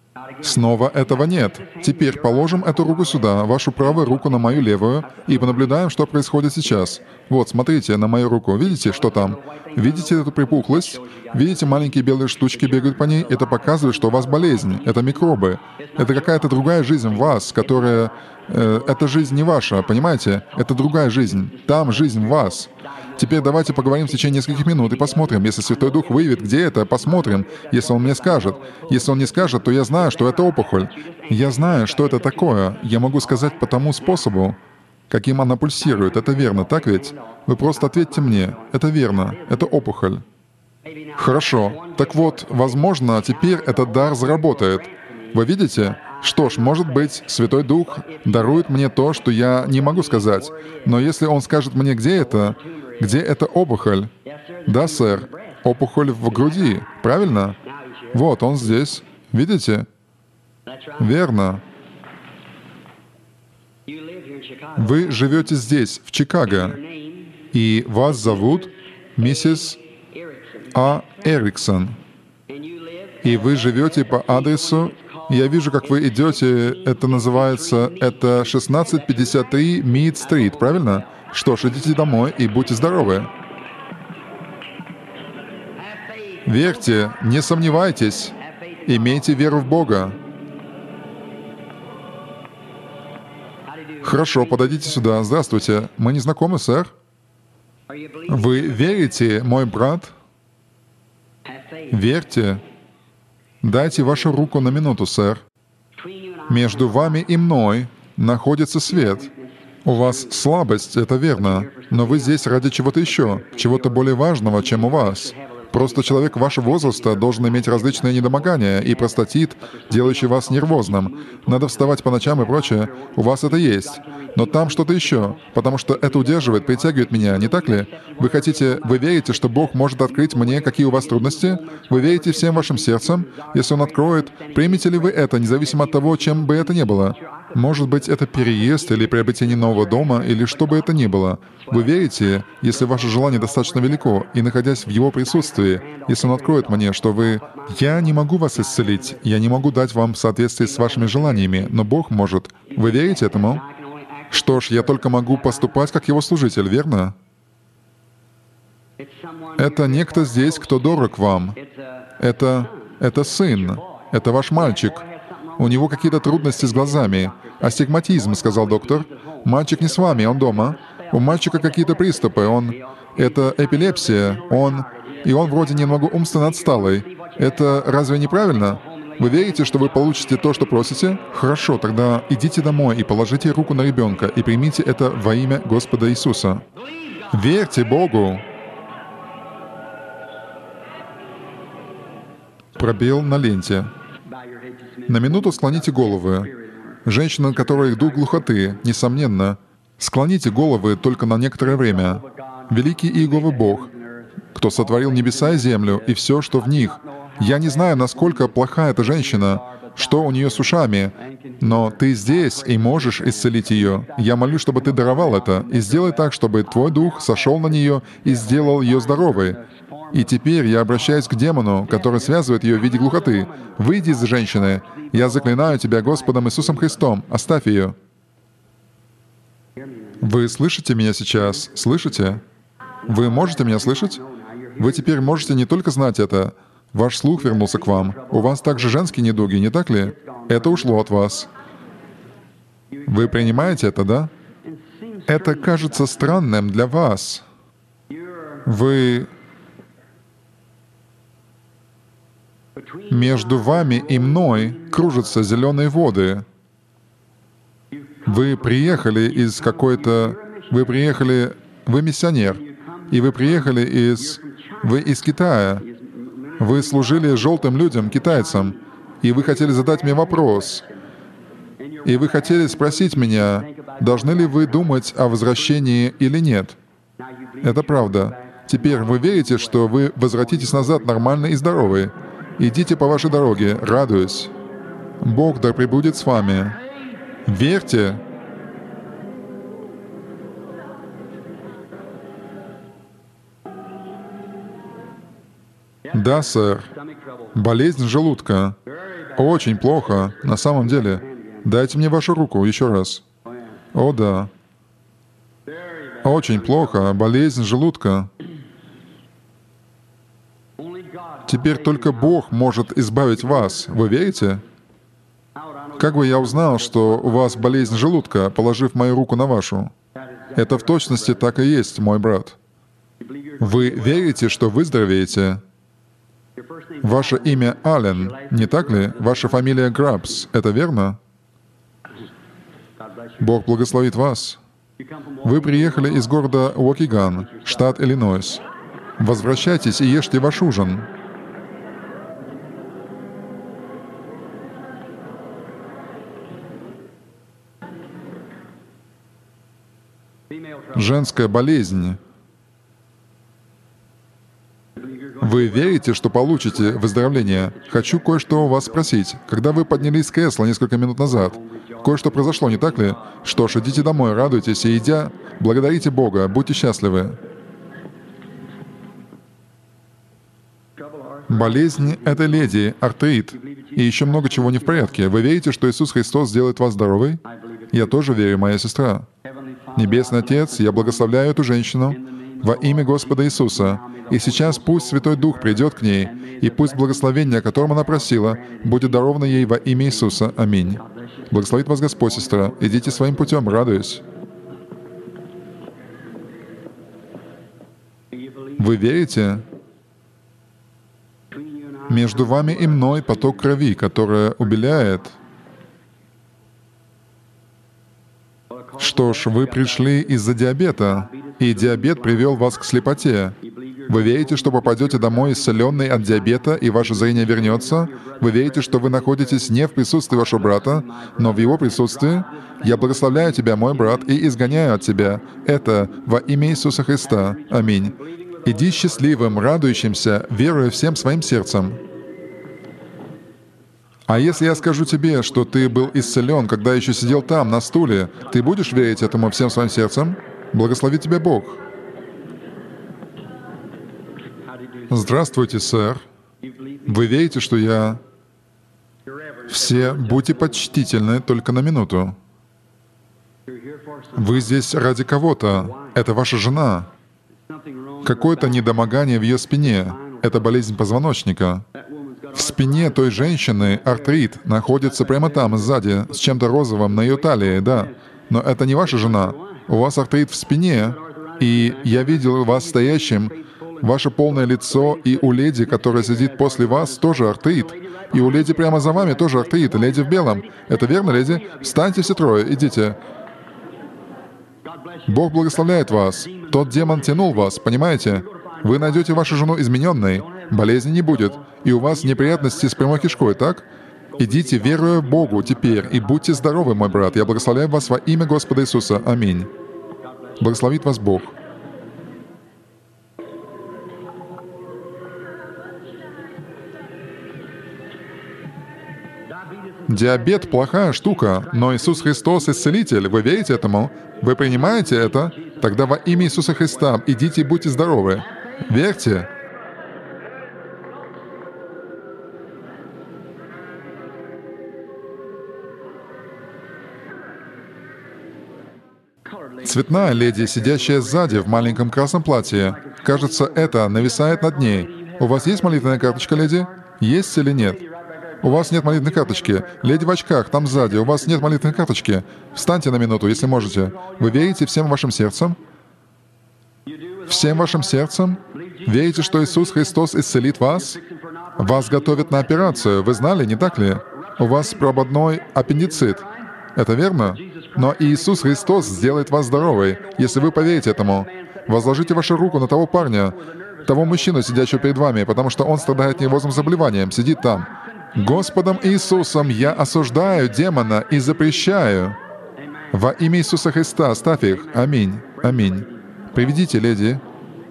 Снова этого нет. Теперь положим эту руку сюда, вашу правую руку на мою левую, и понаблюдаем, что происходит сейчас. Вот, смотрите на мою руку. Видите, что там? Видите эту припухлость? Видите, маленькие белые штучки бегают по ней? Это показывает, что у вас болезнь. Это микробы. Это какая-то другая жизнь в вас, которая... Э, эта жизнь не ваша, понимаете? Это другая жизнь. Там жизнь в вас. Теперь давайте поговорим в течение нескольких минут и посмотрим. Если Святой Дух выявит, где это, посмотрим. Если Он мне скажет. Если Он не скажет, то я знаю, что это опухоль. Я знаю, что это такое. Я могу сказать по тому способу, каким она пульсирует. Это верно, так ведь? Вы просто ответьте мне. Это верно. Это опухоль. Хорошо. Так вот, возможно, теперь этот дар заработает. Вы видите? Что ж, может быть, Святой Дух дарует мне то, что я не могу сказать. Но если Он скажет мне, где это, где эта опухоль, Да, сэр. Опухоль в груди, правильно? Вот, он здесь. Видите? Верно. Вы живете здесь, в Чикаго, и вас зовут миссис А. Эриксон. И вы живете по адресу, я вижу, как вы идете, это называется, это шестнадцать пятьдесят три Мид-стрит, правильно? Что ж, идите домой и будьте здоровы. Верьте, не сомневайтесь, имейте веру в Бога. Хорошо, подойдите сюда. Здравствуйте. Мы не знакомы, сэр. Вы верите, мой брат? Верьте. Дайте вашу руку на минуту, сэр. Между вами и мной находится свет. У вас слабость, это верно, но вы здесь ради чего-то еще, чего-то более важного, чем у вас. Просто человек вашего возраста должен иметь различные недомогания и простатит, делающий вас нервозным. Надо вставать по ночам и прочее. У вас это есть. Но там что-то еще, потому что это удерживает, притягивает меня, не так ли? Вы хотите, вы верите, что Бог может открыть мне, какие у вас трудности? Вы верите всем вашим сердцем? Если Он откроет, примете ли вы это, независимо от того, чем бы это ни было? Может быть, это переезд или приобретение нового дома, или что бы это ни было. Вы верите, если ваше желание достаточно велико, и находясь в Его присутствии, если Он откроет мне, что вы... Я не могу вас исцелить, я не могу дать вам в соответствии с вашими желаниями, но Бог может. Вы верите этому? Что ж, я только могу поступать как Его служитель, верно? Это некто здесь, кто дорог вам. Это... это сын. Это ваш мальчик. У него какие-то трудности с глазами. Астигматизм, сказал доктор. Мальчик не с вами, он дома. У мальчика какие-то приступы, он... Это эпилепсия, он... И он вроде немного умственно отсталый. Это разве неправильно? Вы верите, что вы получите то, что просите? Хорошо, тогда идите домой и положите руку на ребенка и примите это во имя Господа Иисуса. Верьте Богу. Пробел на ленте. На минуту склоните головы. Женщины, у которых дух глухоты, несомненно, склоните головы только на некоторое время. Великий Иеговы Бог, кто сотворил небеса и землю и все, что в них. Я не знаю, насколько плоха эта женщина, что у нее с ушами, но Ты здесь и можешь исцелить ее. Я молюсь, чтобы Ты даровал это, и сделай так, чтобы Твой Дух сошел на нее и сделал ее здоровой. И теперь я обращаюсь к демону, который связывает ее в виде глухоты. Выйди из женщины. Я заклинаю тебя Господом Иисусом Христом. Оставь ее. Вы слышите меня сейчас? Слышите? Вы можете меня слышать? Вы теперь можете не только знать это. Ваш слух вернулся к вам. У вас также женские недуги, не так ли? Это ушло от вас. Вы принимаете это, да? Это кажется странным для вас. Вы... Между вами и мной кружатся зеленые воды. Вы приехали из какой-то... Вы приехали... Вы миссионер. И вы приехали из... Вы из Китая. Вы служили желтым людям, китайцам. И вы хотели задать мне вопрос. И вы хотели спросить меня, должны ли вы думать о возвращении или нет. Это правда. Теперь вы верите, что вы возвратитесь назад нормальный и здоровый. Идите по вашей дороге, радуясь. Бог да пребудет с вами. Верьте. Да, сэр. Болезнь желудка. Очень плохо, на самом деле. Дайте мне вашу руку еще раз. О, да. Очень плохо, болезнь желудка. Теперь только Бог может избавить вас. Вы верите? Как бы я узнал, что у вас болезнь желудка, положив мою руку на вашу? Это в точности так и есть, мой брат. Вы верите, что выздоровеете? Ваше имя Аллен, не так ли? Ваша фамилия Грабс, это верно? Бог благословит вас. Вы приехали из города Уокиган, штат Иллинойс. Возвращайтесь и ешьте ваш ужин. Женская болезнь. Вы верите, что получите выздоровление? Хочу кое-что у вас спросить. Когда вы поднялись с кресла несколько минут назад, кое-что произошло, не так ли? Что ж, идите домой, радуйтесь и, идя, благодарите Бога, будьте счастливы. Болезнь этой леди, артрит, и еще много чего не в порядке. Вы верите, что Иисус Христос сделает вас здоровой? Я тоже верю, моя сестра. Небесный Отец, я благословляю эту женщину во имя Господа Иисуса. И сейчас пусть Святой Дух придет к ней, и пусть благословение, о котором она просила, будет даровано ей во имя Иисуса. Аминь. Благословит вас Господь, сестра. Идите своим путем, радуюсь. Вы верите? Между вами и мной поток крови, которая убеляет. Что ж, вы пришли из-за диабета, и диабет привел вас к слепоте. Вы верите, что попадете домой исцеленный от диабета, и ваше зрение вернется? Вы верите, что вы находитесь не в присутствии вашего брата, но в его присутствии? Я благословляю тебя, мой брат, и изгоняю от тебя это во имя Иисуса Христа. Аминь. Иди счастливым, радующимся, веруя всем своим сердцем. А если я скажу тебе, что ты был исцелен, когда еще сидел там, на стуле, ты будешь верить этому всем своим сердцем? Благословит тебя Бог. Здравствуйте, сэр. Вы верите, что я... Все будьте почтительны только на минуту. Вы здесь ради кого-то. Это ваша жена. Какое-то недомогание в ее спине. Это болезнь позвоночника. В спине той женщины артрит находится прямо там, сзади, с чем-то розовым на ее талии, да. Но это не ваша жена. У вас артрит в спине, и я видел вас стоящим. Ваше полное лицо, и у леди, которая сидит после вас, тоже артрит. И у леди прямо за вами тоже артрит, леди в белом. Это верно, леди? Встаньте все трое, идите. Бог благословляет вас. Тот демон тянул вас, понимаете? Вы найдете вашу жену измененной, болезни не будет, и у вас неприятности с прямой кишкой, так? Идите, веруя Богу теперь, и будьте здоровы, мой брат. Я благословляю вас во имя Господа Иисуса. Аминь. Благословит вас Бог. Диабет — плохая штука, но Иисус Христос — исцелитель. Вы верите этому? Вы принимаете это? Тогда во имя Иисуса Христа идите и будьте здоровы. Верьте. Цветная леди, сидящая сзади в маленьком красном платье. Кажется, это нависает над ней. У вас есть молитвенная карточка, леди? Есть или нет? У вас нет молитвенной карточки. Леди в очках, там сзади. У вас нет молитвенной карточки. Встаньте на минуту, если можете. Вы верите всем вашим сердцем? Всем вашим сердцем? Верите, что Иисус Христос исцелит вас? Вас готовят на операцию. Вы знали, не так ли? У вас прободной аппендицит. Это верно? Но Иисус Христос сделает вас здоровой, если вы поверите этому. Возложите вашу руку на того парня, того мужчину, сидящего перед вами, потому что он страдает неврозным заболеванием, сидит там. Господом Иисусом я осуждаю демона и запрещаю. Во имя Иисуса Христа оставь их. Аминь. Аминь. Приведите, леди.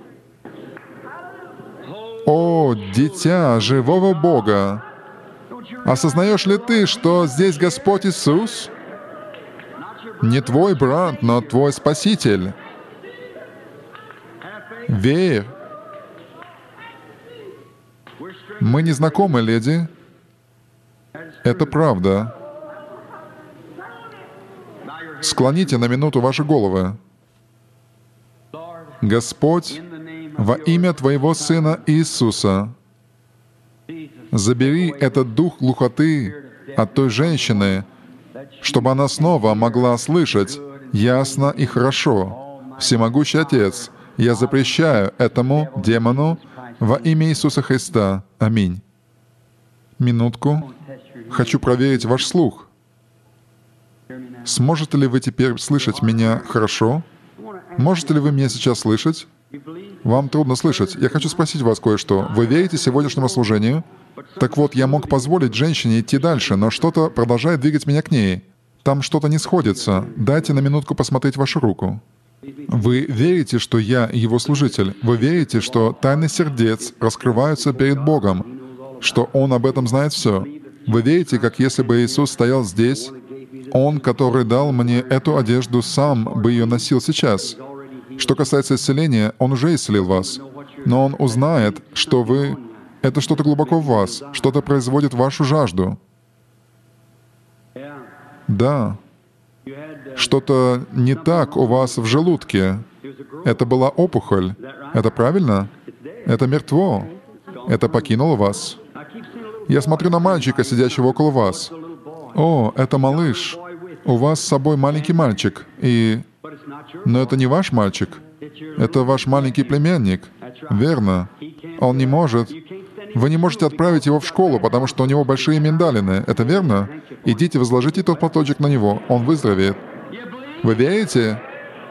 О, дитя живого Бога! Осознаешь ли ты, что здесь Господь Иисус? Не твой брат, но твой Спаситель. Верь. Мы не знакомы, леди. Это правда. Склоните на минуту ваши головы. Господь, во имя Твоего Сына Иисуса, забери этот дух глухоты от той женщины, чтобы она снова могла слышать ясно и хорошо. Всемогущий Отец, я запрещаю этому демону во имя Иисуса Христа. Аминь. Минутку. Хочу проверить ваш слух. Сможете ли вы теперь слышать меня хорошо? Можете ли вы меня сейчас слышать? Вам трудно слышать. Я хочу спросить вас кое-что. Вы верите сегодняшнему служению? Так вот, я мог позволить женщине идти дальше, но что-то продолжает двигать меня к ней. Там что-то не сходится. Дайте на минутку посмотреть вашу руку. Вы верите, что я Его служитель? Вы верите, что тайны сердец раскрываются перед Богом, что Он об этом знает все? Вы верите, как если бы Иисус стоял здесь, Он, который дал мне эту одежду, сам бы ее носил сейчас? Что касается исцеления, Он уже исцелил вас, но Он узнает, что вы — это что-то глубоко в вас, что-то производит вашу жажду. Да. Что-то не так у вас в желудке. Это была опухоль. Это правильно? Это мертво. Это покинуло вас. Я смотрю на мальчика, сидящего около вас. О, это малыш. У вас с собой маленький мальчик. И... Но это не ваш мальчик. Это ваш маленький племянник. Верно. Он не может... Вы не можете отправить его в школу, потому что у него большие миндалины. Это верно? Идите, возложите тот платочек на него. Он выздоровеет. Вы верите?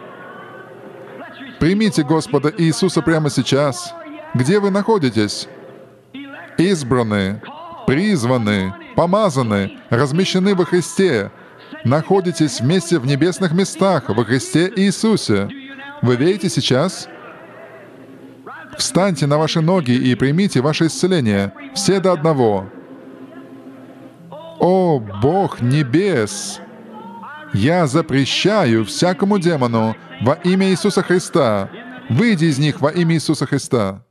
Примите Господа Иисуса прямо сейчас. Где вы находитесь? Избраны, призваны, помазаны, размещены во Христе. Находитесь вместе в небесных местах во Христе Иисусе. Вы верите сейчас? Встаньте на ваши ноги и примите ваше исцеление. Все до одного. О, Бог небес! Я запрещаю всякому демону во имя Иисуса Христа. Выйди из них во имя Иисуса Христа.